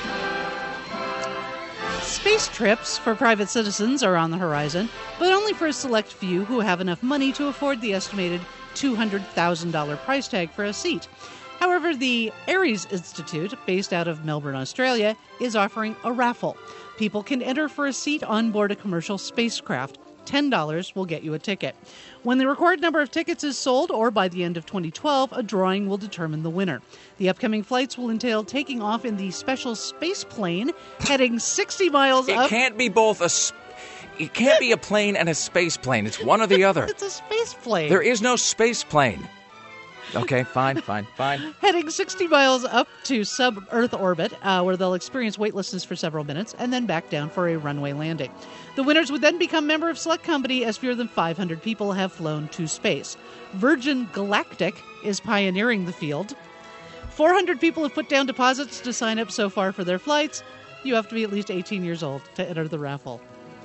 Space trips for private citizens are on the horizon, but only for a select few who have enough money to afford the estimated two hundred thousand dollars price tag for a seat. However, the Ares Institute, based out of Melbourne, Australia, is offering a raffle. People can enter for a seat on board a commercial spacecraft. ten dollars will get you a ticket. When the required number of tickets is sold, or by the end of twenty twelve, a drawing will determine the winner. The upcoming flights will entail taking off in the special space plane, heading sixty miles It up. can't be both a. Sp- it can't be a plane and a space plane. It's one or the other. It's a space plane. There is no space plane. Okay, fine, fine, fine. Heading sixty miles up to sub-Earth orbit, uh, where they'll experience weightlessness for several minutes, and then back down for a runway landing. The winners would then become member of select company, as fewer than five hundred people have flown to space. Virgin Galactic is pioneering the field. four hundred people have put down deposits to sign up so far for their flights. You have to be at least eighteen years old to enter the raffle.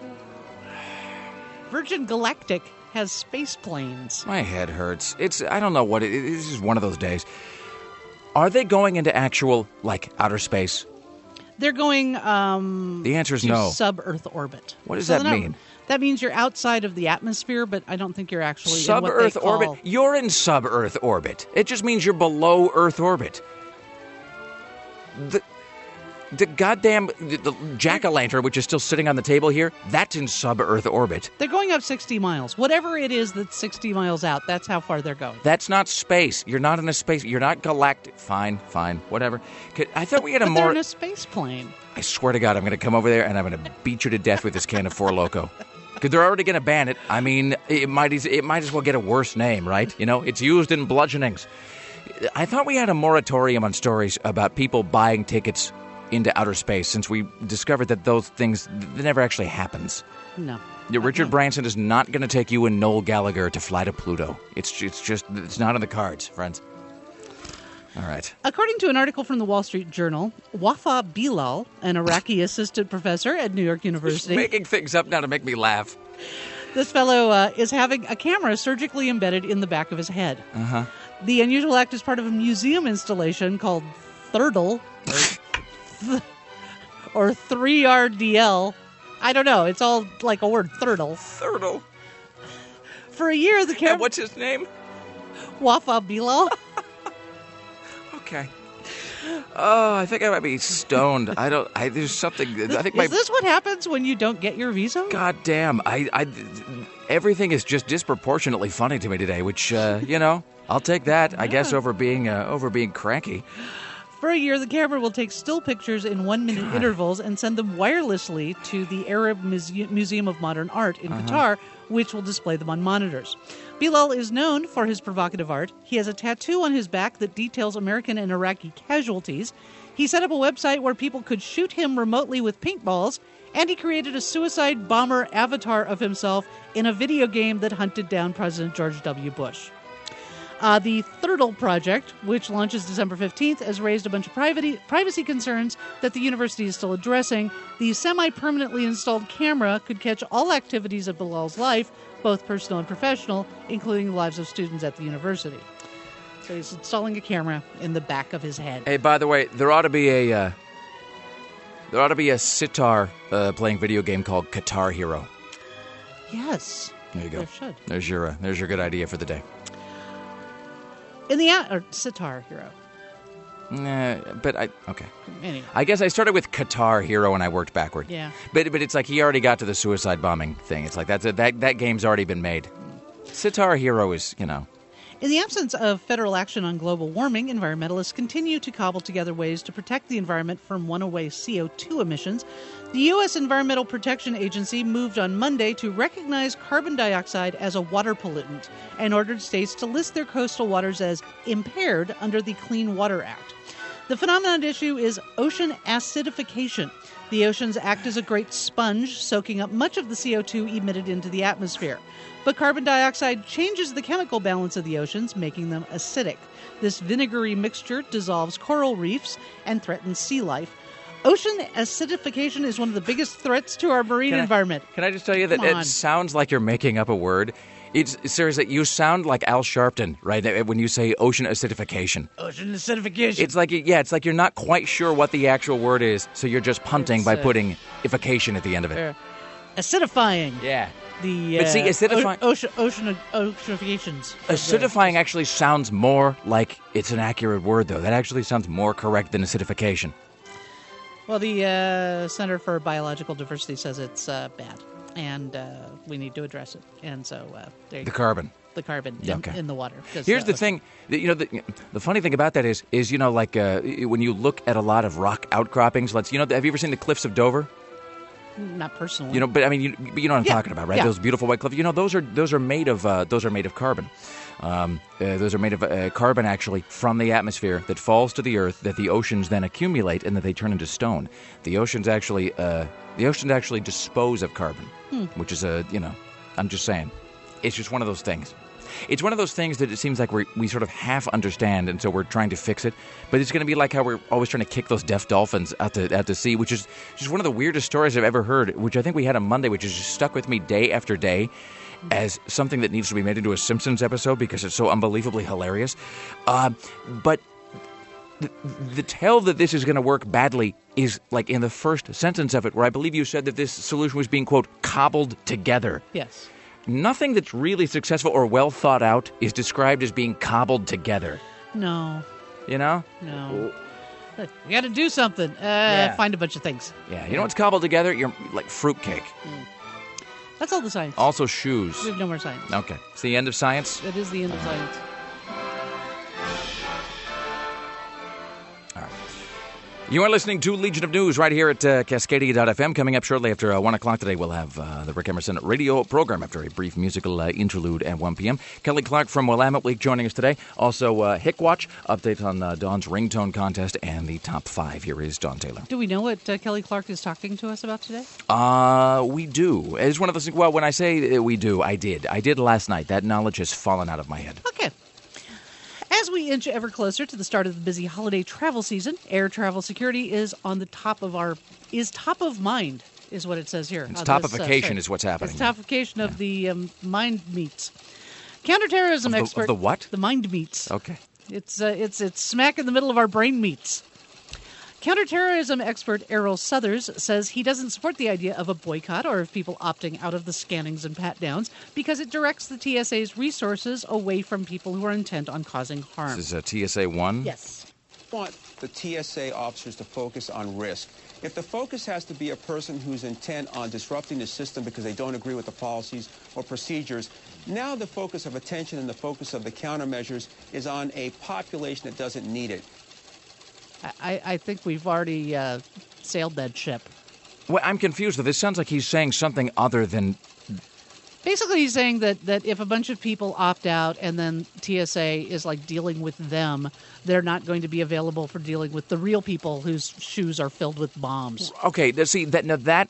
Virgin Galactic has space planes. My head hurts. It's, I don't know what it is. This is one of those days. Are they going into actual, like, outer space? They're going um, The answer is to no. sub-Earth orbit. What does So that they're not- mean? That means you're outside of the atmosphere, but I don't think you're actually Sub-Earth in what they call... orbit? You're in sub-Earth orbit. It just means you're below Earth orbit. The, the goddamn the, the jack-o'-lantern, which is still sitting on the table here, that's in sub-Earth orbit. They're going up sixty miles. Whatever it is that's sixty miles out, that's how far they're going. That's not space. You're not in a space. You're not galactic. Fine, fine, whatever. Could- I thought we had a But more... they're in a space plane. I swear to God, I'm going to come over there and I'm going to beat you to death with this can of Four Loko. Because they're already going to ban it. I mean, it might as- it might as well get a worse name, right? You know, it's used in bludgeonings. I thought we had a moratorium on stories about people buying tickets into outer space since we discovered that those things, that never actually happens. No. Yeah, Richard Branson is not going to take you and Noel Gallagher to fly to Pluto. It's it's just, it's not on the cards, friends. All right. According to an article from the Wall Street Journal, Wafa Bilal, an Iraqi assistant professor at New York University, Making things up now to make me laugh. this fellow uh, is having a camera surgically embedded in the back of his head. Uh-huh. The unusual act is part of a museum installation called Thurdle, or, or three R D L. I don't know. It's all like a word, Thurdle. Thurdle. For a year, the camera... And what's his name? Wafa Bilal. Okay. Oh, I think I might be stoned. I don't. I there's something. I think my. Is this what happens when you don't get your visa? God damn. I. I. Everything is just disproportionately funny to me today. Which uh, you know, I'll take that. I guess over being uh, over being cranky. For a year, the camera will take still pictures in one-minute God. intervals and send them wirelessly to the Arab Muse- Museum of Modern Art in Uh-huh. Qatar, which will display them on monitors. Bilal is known for his provocative art. He has a tattoo on his back that details American and Iraqi casualties. He set up a website where people could shoot him remotely with paintballs, and he created a suicide bomber avatar of himself in a video game that hunted down President George W. Bush. Uh, the Thurdle Project, which launches December fifteenth, has raised a bunch of privacy, privacy concerns that the university is still addressing. The semi-permanently installed camera could catch all activities of Bilal's life, both personal and professional, including the lives of students at the university. So he's installing a camera in the back of his head. Hey, by the way, there ought to be a. Uh, there ought to be a sitar uh, playing video game called Guitar Hero. Yes. There you go. There should. There's your. Uh, there's your good idea for the day. In the a- or sitar hero. Nah, but I okay. Anyway. I guess I started with Qatar Hero and I worked backward. Yeah. But but it's like he already got to the suicide bombing thing. It's like that's a, that that game's already been made. Sitar Hero is, you know. In the absence of federal action on global warming, environmentalists continue to cobble together ways to protect the environment from one-way C O two emissions. The U S Environmental Protection Agency moved on Monday to recognize carbon dioxide as a water pollutant and ordered states to list their coastal waters as impaired under the Clean Water Act. The phenomenon at issue is ocean acidification. The oceans act as a great sponge, soaking up much of the C O two emitted into the atmosphere. But carbon dioxide changes the chemical balance of the oceans, making them acidic. This vinegary mixture dissolves coral reefs and threatens sea life. Ocean acidification is one of the biggest threats to our marine Can I- environment. Can I just tell you that Come on. it sounds like you're making up a word? It's seriously, you sound like Al Sharpton, right? When you say ocean acidification. Ocean acidification. It's like, yeah, it's like you're not quite sure what the actual word is, so you're just punting It's, by uh, putting ification at the end of it. Uh, acidifying. Yeah. The But see, uh, acidifying- o- ocean ocean oceanifications. Acidifying actually sounds more like it's an accurate word, though. That actually sounds more correct than acidification. Well, the uh, Center for Biological Diversity says it's uh, bad, and uh, we need to address it. And so uh, there you The go. carbon. the carbon in, Yeah, okay. in the water. 'Cause, Here's uh, the thing, that, you know, the, the funny thing about that is, is you know, like uh, when you look at a lot of rock outcroppings, let's, you know, have you ever seen the Cliffs of Dover? Not personally. You know, but I mean, you, you know what I'm Yeah, talking about, right? yeah. Those beautiful white cliffs. You know, those are those are made of uh, those are made of carbon. Um, uh, those are made of uh, carbon actually from the atmosphere that falls to the earth, that the oceans then accumulate, and that they turn into stone. The oceans actually, uh, the oceans actually dispose of carbon, Hmm. which is a, you know, I'm just saying, it's just one of those things. It's one of those things that it seems like we we sort of half understand, and so we're trying to fix it. But it's going to be like how we're always trying to kick those deaf dolphins out to out to sea, which is just one of the weirdest stories I've ever heard. Which I think we had on Monday, which has just stuck with me day after day as something that needs to be made into a Simpsons episode because it's so unbelievably hilarious. Uh, but the, the tell that this is going to work badly is like in the first sentence of it, where I believe you said that this solution was being, quote, cobbled together. Yes. Nothing that's really successful or well thought out is described as being cobbled together. No. You know? No. Look, we got to do something. Uh, Yeah. Find a bunch of things. Yeah. You know what's cobbled together? You're like fruitcake. That's all the science. Also shoes. We have no more science. Okay. It's the end of science. It is the end of science. You are listening to Legion of News right here at uh, Cascadia dot F M. Coming up shortly after uh, one o'clock today, we'll have uh, the Rick Emerson radio program after a brief musical uh, interlude at one p.m. Kelly Clark from Willamette Week joining us today. Also, uh, Hick Watch, update on uh, Dawn's ringtone contest and the top five. Here is Dawn Taylor. Do we know what uh, Kelly Clark is talking to us about today? Uh, we do. It's one of those things, well, when I say we do, I did. I did last night. That knowledge has fallen out of my head. Okay. As we inch ever closer to the start of the busy holiday travel season, air travel security is on the top of our is top of mind, is what it says here. It's on topification this, uh, is what's happening. It's topification of yeah. the um, mind meets. Counterterrorism of the, expert. Of the what? The mind meets. Okay. It's uh, it's it's smack in the middle of our brain meets. Counterterrorism expert Errol Southers says he doesn't support the idea of a boycott or of people opting out of the scannings and pat-downs because it directs the T S A's resources away from people who are intent on causing harm. This is a T S A one? Yes. I want the T S A officers to focus on risk. If the focus has to be a person who's intent on disrupting the system because they don't agree with the policies or procedures, now the focus of attention and the focus of the countermeasures is on a population that doesn't need it. I, I think we've already uh, sailed that ship. Well, I'm confused, though. This sounds like he's saying something other than... Basically, he's saying that, that if a bunch of people opt out and then T S A is like dealing with them, they're not going to be available for dealing with the real people whose shoes are filled with bombs. Okay, see, that now that...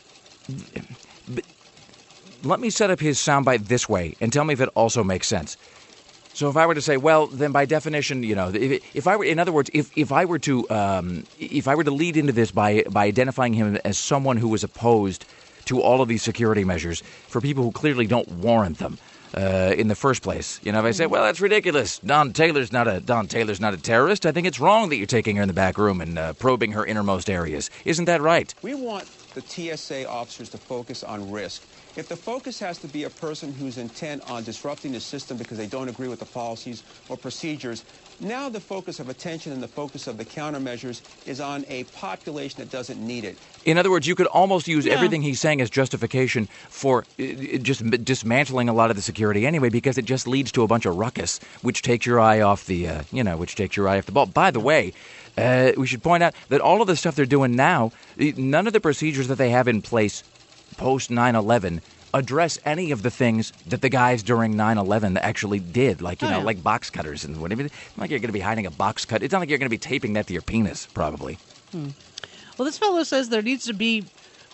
Let me set up his soundbite this way and tell me if it also makes sense. So if I were to say, well, then by definition, you know, if, if I were, in other words, if, if I were to, um, if I were to lead into this by by identifying him as someone who was opposed to all of these security measures for people who clearly don't warrant them uh, in the first place, you know, if I say, well, that's ridiculous. Dawn Taylor's not a Dawn Taylor's not a terrorist. I think it's wrong that you're taking her in the back room and uh, probing her innermost areas. Isn't that right? We want the T S A officers to focus on risk. If the focus has to be a person who's intent on disrupting the system because they don't agree with the policies or procedures, now the focus of attention and the focus of the countermeasures is on a population that doesn't need it. In other words, you could almost use yeah. everything he's saying as justification for uh, just dismantling a lot of the security anyway, because it just leads to a bunch of ruckus, which takes your eye off the, uh, you know, which takes your eye off the ball. By the way, uh, we should point out that all of the stuff they're doing now, none of the procedures that they have in place post nine eleven address any of the things that the guys during nine eleven actually did, like, you oh, know, yeah. like box cutters and whatever. It's not like you're going to be hiding a box cut. It's not like you're going to be taping that to your penis, probably. Hmm. Well, this fellow says there needs to be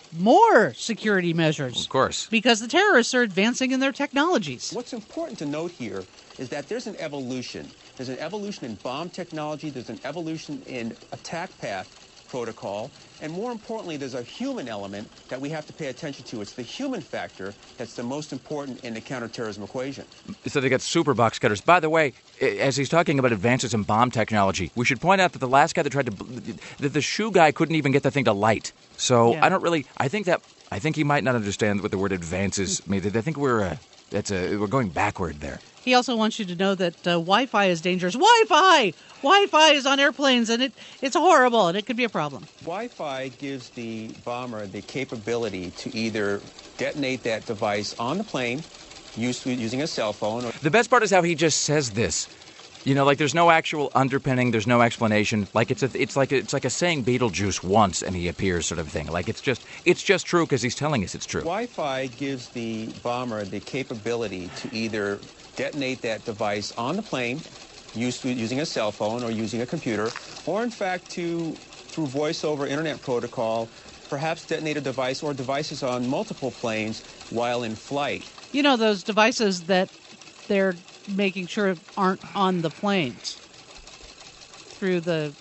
more security measures. Of course. Because the terrorists are advancing in their technologies. What's important to note here is that there's an evolution. There's an evolution in bomb technology. There's an evolution in attack path protocol. And more importantly, there's a human element that we have to pay attention to. It's the human factor that's the most important in the counterterrorism equation. So they got super box cutters. By the way, as he's talking about advances in bomb technology, we should point out that the last guy that tried to, that the shoe guy couldn't even get the thing to light. So yeah. I don't really, I think that, I think he might not understand what the word advances means. I think we're, uh, that's a, we're going backward there. He also wants you to know that uh, Wi-Fi is dangerous. Wi-Fi! Wi-Fi is on airplanes, and it, it's horrible, and it could be a problem. Wi-Fi gives the bomber the capability to either detonate that device on the plane used, using a cell phone. Or the best part is how he just says this. You know, like there's no actual underpinning, there's no explanation. Like it's a, it's like a, it's like a saying Beetlejuice once and he appears sort of thing. Like it's just it's just true because he's telling us it's true. Wi-Fi gives the bomber the capability to either detonate that device on the plane used, using a cell phone or using a computer, or in fact to, through voice over internet protocol, perhaps detonate a device or devices on multiple planes while in flight. You know, those devices that they're making sure aren't on the planes through the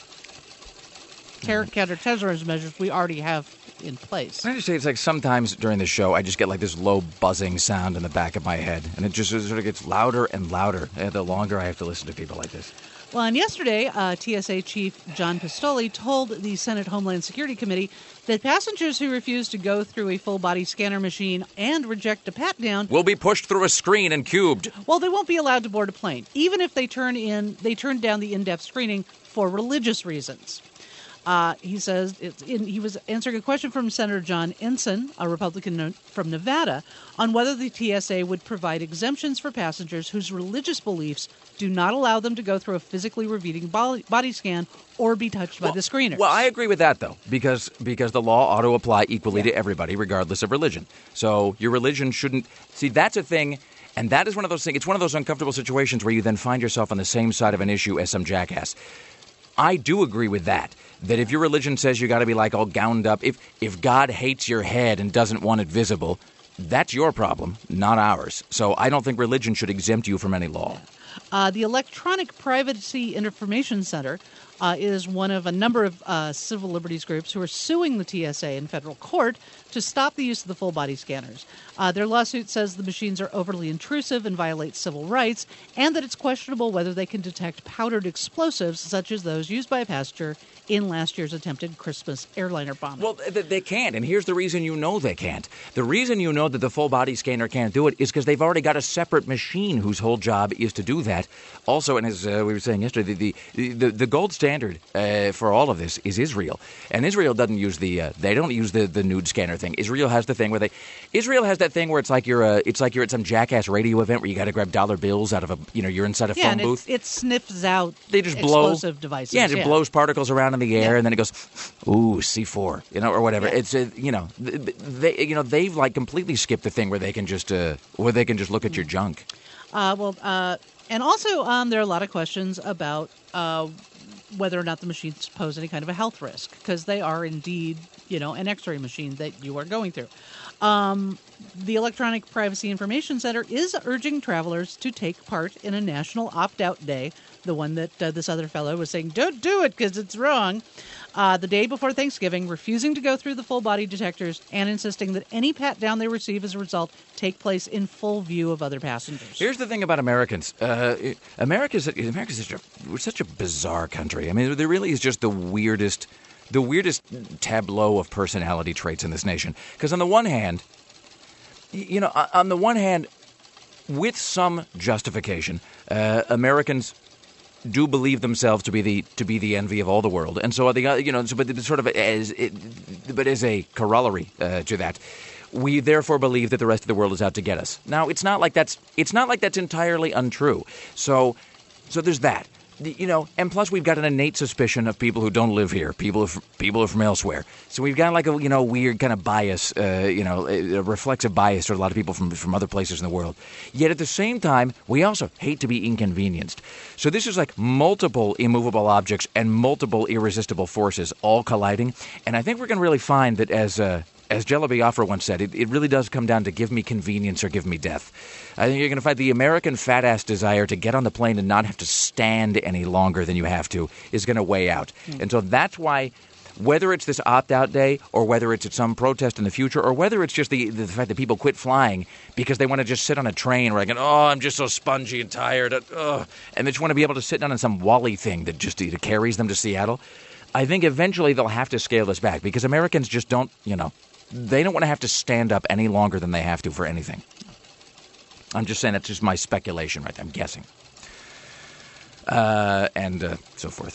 terror counterterrorism measures we already have in place. I just say it's like sometimes during the show I just get like this low buzzing sound in the back of my head, and it just sort of gets louder and louder the longer I have to listen to people like this. Well, and yesterday, uh, T S A Chief John Pistoli told the Senate Homeland Security Committee that passengers who refuse to go through a full-body scanner machine and reject a pat-down will be pushed through a screen and cubed. Well, they won't be allowed to board a plane, even if they turn in they turn down the in-depth screening for religious reasons. Uh, he says it's in, he was answering a question from Senator John Ensign, a Republican from Nevada, on whether the T S A would provide exemptions for passengers whose religious beliefs do not allow them to go through a physically revealing body, body scan or be touched well, by the screeners. Well, I agree with that, though, because because the law ought to apply equally yeah. to everybody, regardless of religion. So your religion shouldn't – see, that's a thing – and that is one of those things – it's one of those uncomfortable situations where you then find yourself on the same side of an issue as some jackass. I do agree with that, that if your religion says you got to be like all gowned up, if if God hates your head and doesn't want it visible, that's your problem, not ours. So I don't think religion should exempt you from any law. Uh, the Electronic Privacy Information Center uh, is one of a number of uh, civil liberties groups who are suing the T S A in federal court to stop the use of the full-body scanners. Uh, their lawsuit says the machines are overly intrusive and violate civil rights, and that it's questionable whether they can detect powdered explosives, such as those used by a passenger in last year's attempted Christmas airliner bombing. Well, they can't, and here's the reason you know they can't. The reason you know that the full-body scanner can't do it is because they've already got a separate machine whose whole job is to do that. Also, and as uh, we were saying yesterday, the the, the, the gold standard uh, for all of this is Israel. And Israel doesn't use the, uh, they don't use the, the nude scanner thing. Israel has the thing where they, Israel has that thing where it's like you're, uh, it's like you're at some jackass radio event where you got to grab dollar bills out of a, you know, you're inside a yeah, phone and booth. It, it sniffs out they just explosive blow, devices. Yeah, it just yeah. blows particles around in the air, yeah. and then it goes, ooh, C four, you know, or whatever. Yeah. It's, uh, you know, they, you know, they've like completely skipped the thing where they can just, uh, where they can just look at your junk. Uh, well, uh, and also um, there are a lot of questions about uh, whether or not the machines pose any kind of a health risk, because they are indeed, you know, an X-ray machine that you are going through. Um, the Electronic Privacy Information Center is urging travelers to take part in a national opt-out day, the one that uh, this other fellow was saying, don't do it because it's wrong, uh, the day before Thanksgiving, refusing to go through the full-body detectors and insisting that any pat-down they receive as a result take place in full view of other passengers. Here's the thing about Americans. Uh, America's, America's such a, we're such a bizarre country. I mean, there really is just the weirdest... the weirdest tableau of personality traits in this nation. Because on the one hand, you know, on the one hand, with some justification, uh, Americans do believe themselves to be the to be the envy of all the world, and so the you know, so, but sort of as it, but as a corollary uh, to that, we therefore believe that the rest of the world is out to get us. Now, it's not like that's it's not like that's entirely untrue. So, so there's that. You know, and plus we've got an innate suspicion of people who don't live here, people who, people who are from elsewhere. So we've got like a, you know, weird kind of bias, uh, you know, a reflexive bias to a lot of people from, from other places in the world. Yet at the same time, we also hate to be inconvenienced. So this is like multiple immovable objects and multiple irresistible forces all colliding. And I think we're going to really find that as... Uh, As Jello Biafra once said, it, it really does come down to give me convenience or give me death. I think you're going to find the American fat-ass desire to get on the plane and not have to stand any longer than you have to is going to weigh out. Mm. And so that's why, whether it's this opt-out day or whether it's at some protest in the future or whether it's just the, the fact that people quit flying because they want to just sit on a train where I can, oh, I'm just so spongy and tired, uh, and they just want to be able to sit down on some Wally thing that just that carries them to Seattle, I think eventually they'll have to scale this back because Americans just don't, you know, they don't want to have to stand up any longer than they have to for anything. I'm just saying that's just my speculation right there. I'm guessing. Uh, and uh, so forth.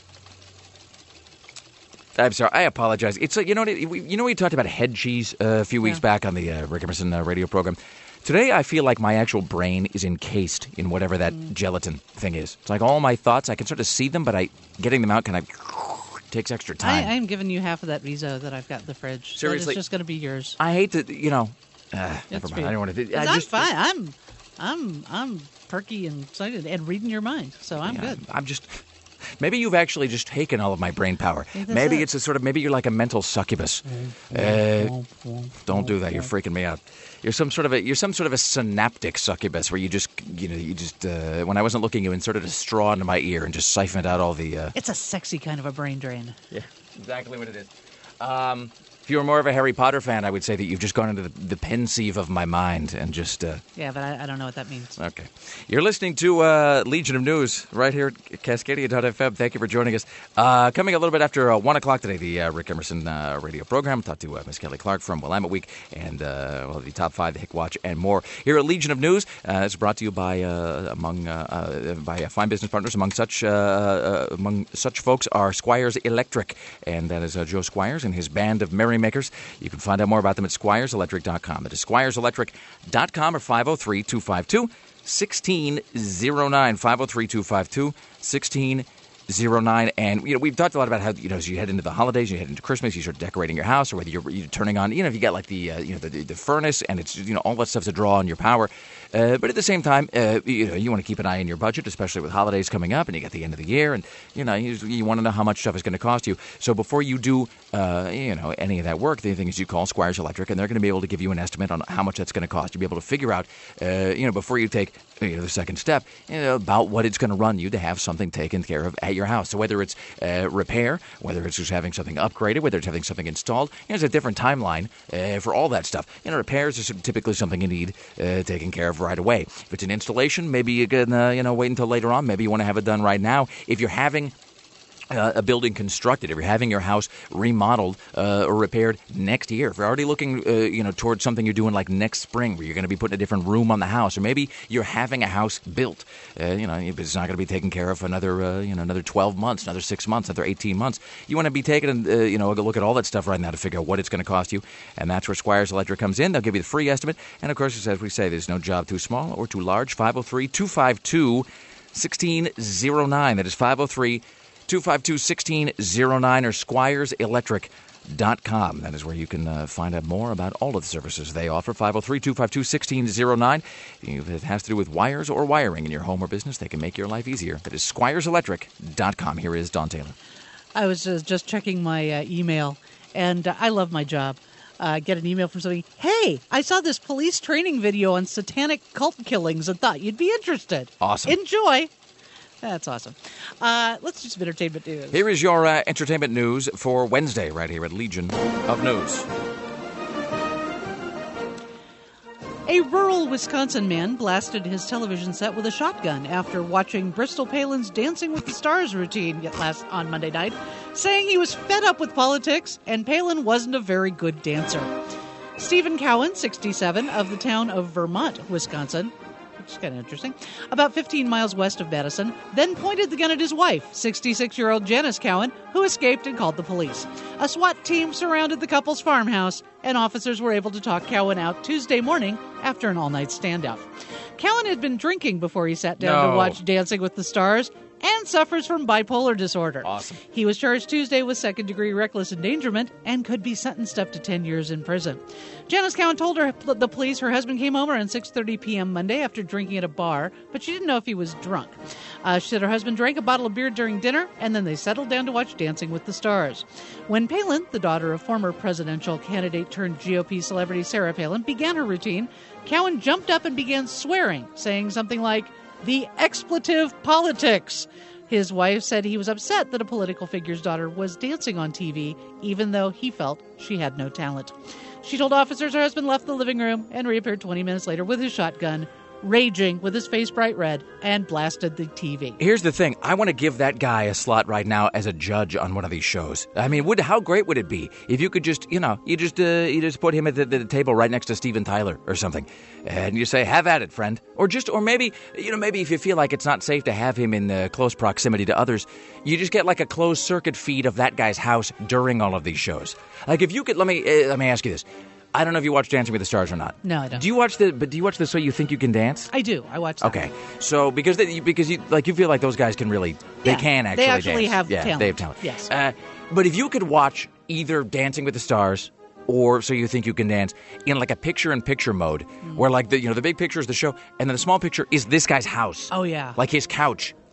I'm sorry. I apologize. It's like, you know, you know we talked about head cheese uh, a few weeks yeah. back on the uh, Rick Emerson uh, radio program. Today I feel like my actual brain is encased in whatever that mm. gelatin thing is. It's like all my thoughts, I can sort of see them, but I getting them out kind of takes extra time. I, I am giving you half of that Riso that I've got in the fridge. Seriously, it's just going to be yours. I hate to, you know. Uh, never mind. I don't want to. I I'm just, fine. I'm, I'm, I'm perky and excited and reading your mind, so I'm yeah, good. I'm just. Maybe you've actually just taken all of my brain power. Yeah, maybe it. it's a sort of. Maybe you're like a mental succubus. Uh, don't do that. You're freaking me out. You're some sort of a. You're some sort of a synaptic succubus where you just, you know, you just. Uh, when I wasn't looking, you inserted a straw into my ear and just siphoned out all the. Uh... It's a sexy kind of a brain drain. Yeah, exactly what it is. Um, If you were more of a Harry Potter fan, I would say that you've just gone into the, the pensieve of my mind and just... Uh, yeah, but I, I don't know what that means. Okay. You're listening to uh, Legion of News right here at Cascadia dot f m. Thank you for joining us. Uh, coming a little bit after uh, one o'clock today, the uh, Rick Emerson uh, radio program. Talked to uh, Miss Kelly Clark from Willamette Week and uh, well, the Top five, the Hick Watch, and more. Here at Legion of News, uh, it's brought to you by uh, among uh, uh, by uh, fine business partners. Among such uh, uh, among such folks are Squires Electric, and that is uh, Joe Squires and his band of merrymakers. You can find out more about them at squires electric dot com. It is squires electric dot com or five oh three, two five two, one six oh nine, five oh three, two five two, one six oh nine. And, you know, we've talked a lot about how, you know, as you head into the holidays, you head into Christmas, you start decorating your house, or whether you're, you're turning on, you know, if you got like the, uh, you know, the, the furnace, and it's, you know, all that stuff's a draw on your power. Uh, but at the same time, uh, you know, you want to keep an eye on your budget, especially with holidays coming up, and you got the end of the year, and, you know, you, you want to know how much stuff is going to cost you. So before you do, uh, you know, any of that work, the thing is you call Squires Electric, and they're going to be able to give you an estimate on how much that's going to cost. You'll be able to figure out, uh, you know, before you take, you know, the second step, you know, about what it's going to run you to have something taken care of at your house. So whether it's uh, repair, whether it's just having something upgraded, whether it's having something installed, you know, there's a different timeline uh, for all that stuff. You know, repairs is typically something you need uh, taken care of right away. If it's an installation, maybe you can, uh, you know, wait until later on. Maybe you want to have it done right now. If you're having Uh, a building constructed, if you're having your house remodeled uh, or repaired next year, if you're already looking, uh, you know, towards something you're doing like next spring, where you're going to be putting a different room on the house, or maybe you're having a house built, uh, you know, it's not going to be taken care of for another, uh, you know, another twelve months, another six months, another eighteen months. You want to be taking, uh, you know, a look at all that stuff right now to figure out what it's going to cost you, and that's where Squires Electric comes in. They'll give you the free estimate, and of course, as we say, there's no job too small or too large. five oh three, two five two, one six oh nine. That is five oh three, two five two, one six oh nine or squires electric dot com. That is where you can uh, find out more about all of the services they offer. five oh three, two five two, one six oh nine. If it has to do with wires or wiring in your home or business, they can make your life easier. That is squires electric dot com. Here is Don Taylor. I was uh, just checking my uh, email, and uh, I love my job. Uh, get an email from somebody, hey, I saw this police training video on satanic cult killings and thought you'd be interested. Awesome. Enjoy. That's awesome. Uh, let's do some entertainment news. Here is your uh, entertainment news for Wednesday, right here at Legion of News. A rural Wisconsin man blasted his television set with a shotgun after watching Bristol Palin's Dancing with the Stars routine last on Monday night, saying he was fed up with politics and Palin wasn't a very good dancer. Stephen Cowan, sixty-seven, of the town of Vermont, Wisconsin, which is kind of interesting, about fifteen miles west of Madison, then pointed the gun at his wife, sixty-six-year-old Janice Cowan, who escaped and called the police. A SWAT team surrounded the couple's farmhouse, and officers were able to talk Cowan out Tuesday morning after an all-night standoff. Cowan had been drinking before he sat down no. to watch Dancing with the Stars, and suffers from bipolar disorder. Awesome. He was charged Tuesday with second-degree reckless endangerment and could be sentenced up to ten years in prison. Janice Cowan told her the police her husband came home around six thirty p.m. Monday after drinking at a bar, but she didn't know if he was drunk. Uh, she said her husband drank a bottle of beer during dinner, and then they settled down to watch Dancing with the Stars. When Palin, the daughter of former presidential candidate turned G O P celebrity Sarah Palin, began her routine, Cowan jumped up and began swearing, saying something like, "The expletive politics." His wife said he was upset that a political figure's daughter was dancing on T V, even though he felt she had no talent. She told officers her husband left the living room and reappeared twenty minutes later with his shotgun, raging with his face bright red, and blasted the T V. Here's the thing. I want to give that guy a slot right now as a judge on one of these shows. I mean, would how great would it be if you could just, you know, you just uh, you just put him at the, the table right next to Steven Tyler or something, and you say, have at it, friend. Or just, or maybe, you know, maybe if you feel like it's not safe to have him in uh, close proximity to others, you just get like a closed circuit feed of that guy's house during all of these shows. Like if you could, let me uh, let me ask you this. I don't know if you watch Dancing with the Stars or not. No, I don't. Do you watch the? But do you watch the So You Think You Can Dance? I do. I watch that. Okay, so because they, because you like you feel like those guys can really they Yeah, can actually they actually dance. have yeah, talent. They have talent. Yes. Uh, but if you could watch either Dancing with the Stars or So You Think You Can Dance in like a picture-in-picture mode, mm. where like the you know the big picture is the show, and then the small picture is this guy's house. Oh yeah. Like his couch.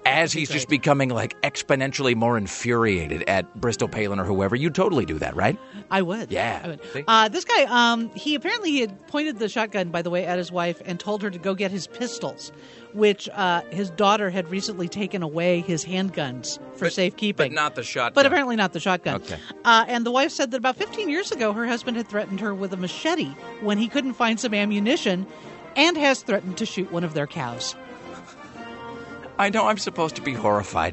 as he's just becoming like exponentially more infuriated at Bristol Palin or whoever, you'd totally do that, right? I would. Yeah. I would. See? Uh, this guy, um, he apparently he had pointed the shotgun, by the way, at his wife and told her to go get his pistols, which uh, his daughter had recently taken away his handguns for But- safekeeping. But not the shotgun. But apparently not the shotgun. Okay. Uh, and the wife said that about fifteen years ago, her husband had threatened her with a machete when he couldn't find some ammunition, and has threatened to shoot one of their cows. I know I'm supposed to be horrified.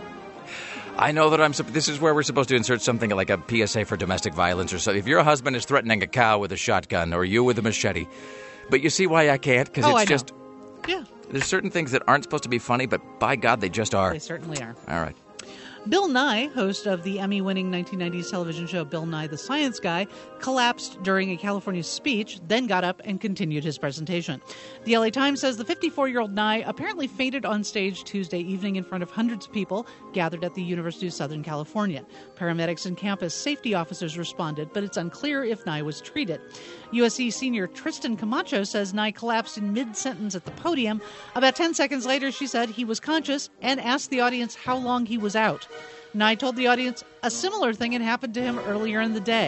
I know that I'm. sup- This is where we're supposed to insert something like a P S A for domestic violence or something. If your husband is threatening a cow with a shotgun or you with a machete, but you see why I can't? Because Oh, it's I know. just Yeah, there's certain things that aren't supposed to be funny, but by God, they just are. they certainly are. All right. Bill Nye, host of the Emmy-winning nineteen nineties television show Bill Nye the Science Guy, collapsed during a California speech, then got up and continued his presentation. The L A Times says the fifty-four-year-old Nye apparently fainted on stage Tuesday evening in front of hundreds of people gathered at the University of Southern California. Paramedics and campus safety officers responded, but it's unclear if Nye was treated. U S C senior Tristan Camacho says Nye collapsed in mid-sentence at the podium. About ten seconds later, she said he was conscious and asked the audience how long he was out. Nye told the audience a similar thing had happened to him earlier in the day.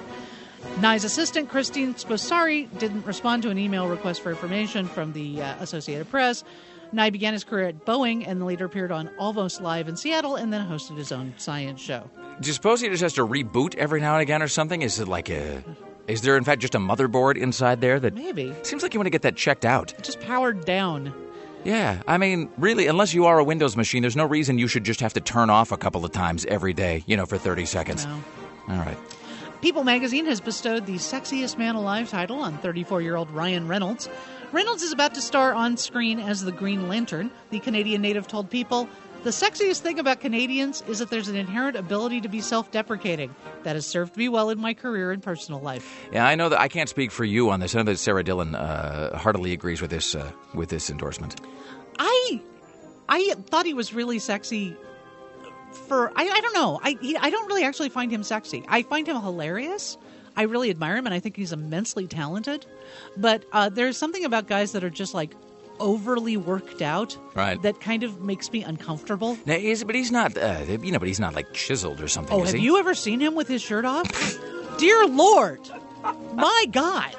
Nye's assistant, Christine Sposari, didn't respond to an email request for information from the uh, Associated Press. Nye began his career at Boeing and later appeared on Almost Live in Seattle and then hosted his own science show. Do you suppose he just has to reboot every now and again or something? Is it like a... Is there, in fact, just a motherboard inside there that... Maybe. Seems like you want to get that checked out. Just powered down. Yeah, I mean, really, unless you are a Windows machine, there's no reason you should just have to turn off a couple of times every day, you know, for thirty seconds. No. All right. People magazine has bestowed the Sexiest Man Alive title on thirty-four-year-old Ryan Reynolds. Reynolds is about to star on screen as the Green Lantern. The Canadian native told People, "The sexiest thing about Canadians is that there's an inherent ability to be self-deprecating. That has served me well in my career and personal life." Yeah, I know that I can't speak for you on this. I know that Sarah Dillon uh, heartily agrees with this uh, with this endorsement. I I thought he was really sexy for, I, I don't know. I he, I don't really actually find him sexy. I find him hilarious. I really admire him, and I think he's immensely talented. But uh, there's something about guys that are just like overly worked out, Right. that kind of makes me uncomfortable. Now, is, but he's not, uh, you know, but he's not like chiseled or something. Oh, is have he? you ever seen him with his shirt off? Dear Lord, my God.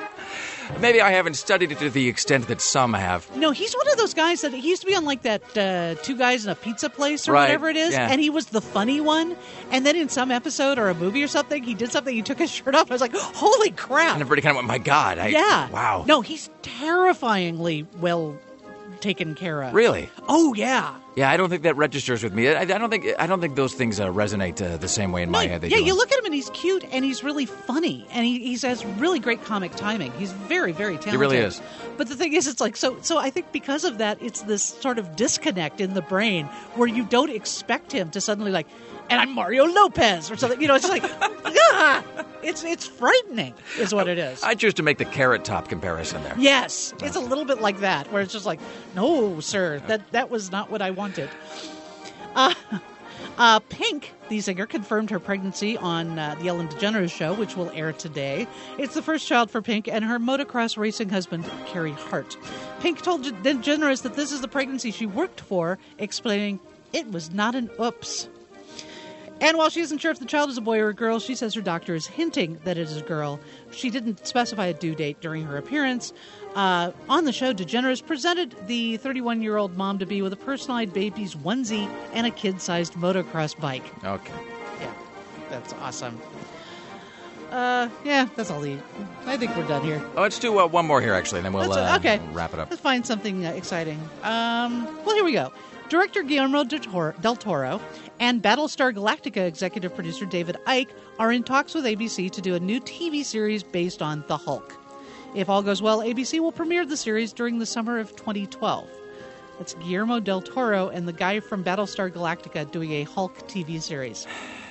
Maybe I haven't studied it to the extent that some have. No, he's one of those guys that he used to be on like that uh, Two Guys in a Pizza Place or Right, whatever it is, yeah. and he was the funny one. And then in some episode or a movie or something, he did something, he took his shirt off. I was like, holy crap. And everybody kind of went, my God. I, Yeah. Wow. No, he's terrifyingly well taken care of. Really? Oh, yeah. Yeah, I don't think that registers with me. I, I don't think I don't think those things uh, resonate uh, the same way in my No, head. They yeah, do. you look at him and he's cute and he's really funny and he, he has really great comic timing. He's very, very talented. He really is. But the thing is, it's like, so So I think because of that, it's this sort of disconnect in the brain where you don't expect him to suddenly like, and I'm Mario Lopez or something. You know, it's just like, ah! It's, it's frightening is what it is. I choose to make the Carrot Top comparison there. Yes, it's a little bit like that, where it's just like, no, sir, that that was not what I wanted. Uh, uh, Pink, the singer, confirmed her pregnancy on uh, the Ellen DeGeneres show, which will air today. It's the first child for Pink and her motocross racing husband, Carey Hart. Pink told DeGeneres that this is the pregnancy she worked for, explaining, "It was not an oops." And while she isn't sure if the child is a boy or a girl, she says her doctor is hinting that it is a girl. She didn't specify a due date during her appearance. Uh, on the show, DeGeneres presented the thirty-one-year-old mom-to-be with a personalized baby's onesie and a kid-sized motocross bike. Okay. Yeah, that's awesome. Uh, yeah, that's all the... I think we're done here. Oh, let's do uh, one more here, actually, and then we'll Let's, uh, uh, okay. wrap it up. Let's find something uh, exciting. Um, well, here we go. Director Guillermo del Toro, del Toro and Battlestar Galactica executive producer David Icke are in talks with A B C to do a new T V series based on the Hulk. If all goes well, A B C will premiere the series during the summer of twenty twelve. It's Guillermo del Toro and the guy from Battlestar Galactica doing a Hulk T V series.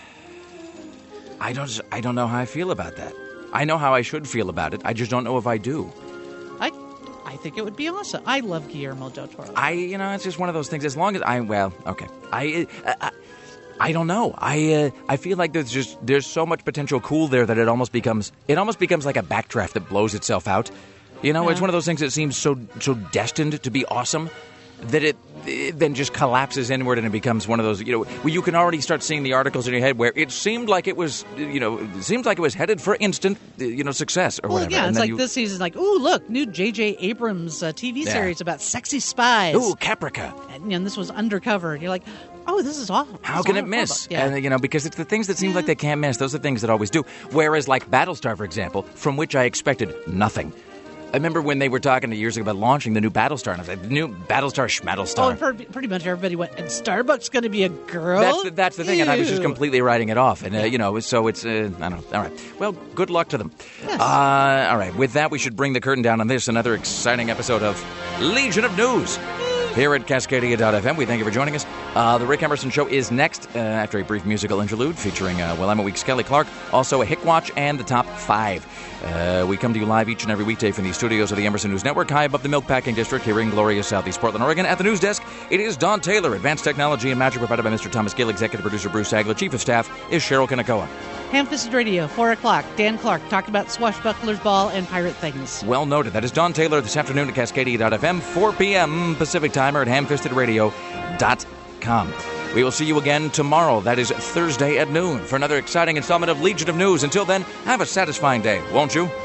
I don't. I don't know how I feel about that. I know how I should feel about it. I just don't know if I do. I, I think it would be awesome. I love Guillermo del Toro. I, you know, it's just one of those things. As long as I, well, okay. I, uh, I, I don't know. I, uh, I feel like there's just there's so much potential cool there that it almost becomes it almost becomes like a backdraft that blows itself out. You know, Yeah. it's one of those things that seems so so destined to be awesome that it, it then just collapses inward and it becomes one of those, you know, where you can already start seeing the articles in your head where it seemed like it was, you know, it seemed like it was headed for instant, you know, success or well, whatever. yeah, and it's then like you, this season, like, ooh, look, new J J Abrams uh, T V Yeah. series about sexy spies. Ooh, Caprica. And, and this was Undercover. And you're like, oh, this is awful. How This can is it miss? horrible. Yeah. And, you know, because it's the things that seem like they can't miss. Those are the things that always do. Whereas, like Battlestar, for example, from which I expected nothing. I remember when they were talking to years ago about launching the new Battlestar, and I was like, the new Battlestar Schmattlestar. Oh, and for, pretty much everybody went, and Starbucks going to be a girl? That's the, that's the thing, and I was just Ew. completely writing it off. And, uh, you know, so it's, uh, I don't know. All right. Well, good luck to them. Yes. Uh, all right. With that, we should bring the curtain down on this, another exciting episode of Legion of News. Here at Cascadia dot f m, we thank you for joining us. Uh, the Rick Emerson Show is next uh, after a brief musical interlude featuring uh, Willamette Week's Kelly Clark, also a Hick Watch and the Top five. Uh, we come to you live each and every weekday from the studios of the Emerson News Network, high above the Milkpacking District here in glorious Southeast Portland, Oregon. At the news desk, it is Don Taylor. Advanced technology and magic provided by Mister Thomas Gill. Executive producer Bruce Agler. Chief of staff is Cheryl Kanakoa. Ham-Fisted Radio, four o'clock. Dan Clark talked about Swashbuckler's Ball and pirate things. Well noted. That is Don Taylor this afternoon at Cascadia dot f m, four p.m. Pacific Time, or at ham fisted radio dot com. We will see you again tomorrow. That is Thursday at noon for another exciting installment of Legion of News. Until then, have a satisfying day, won't you?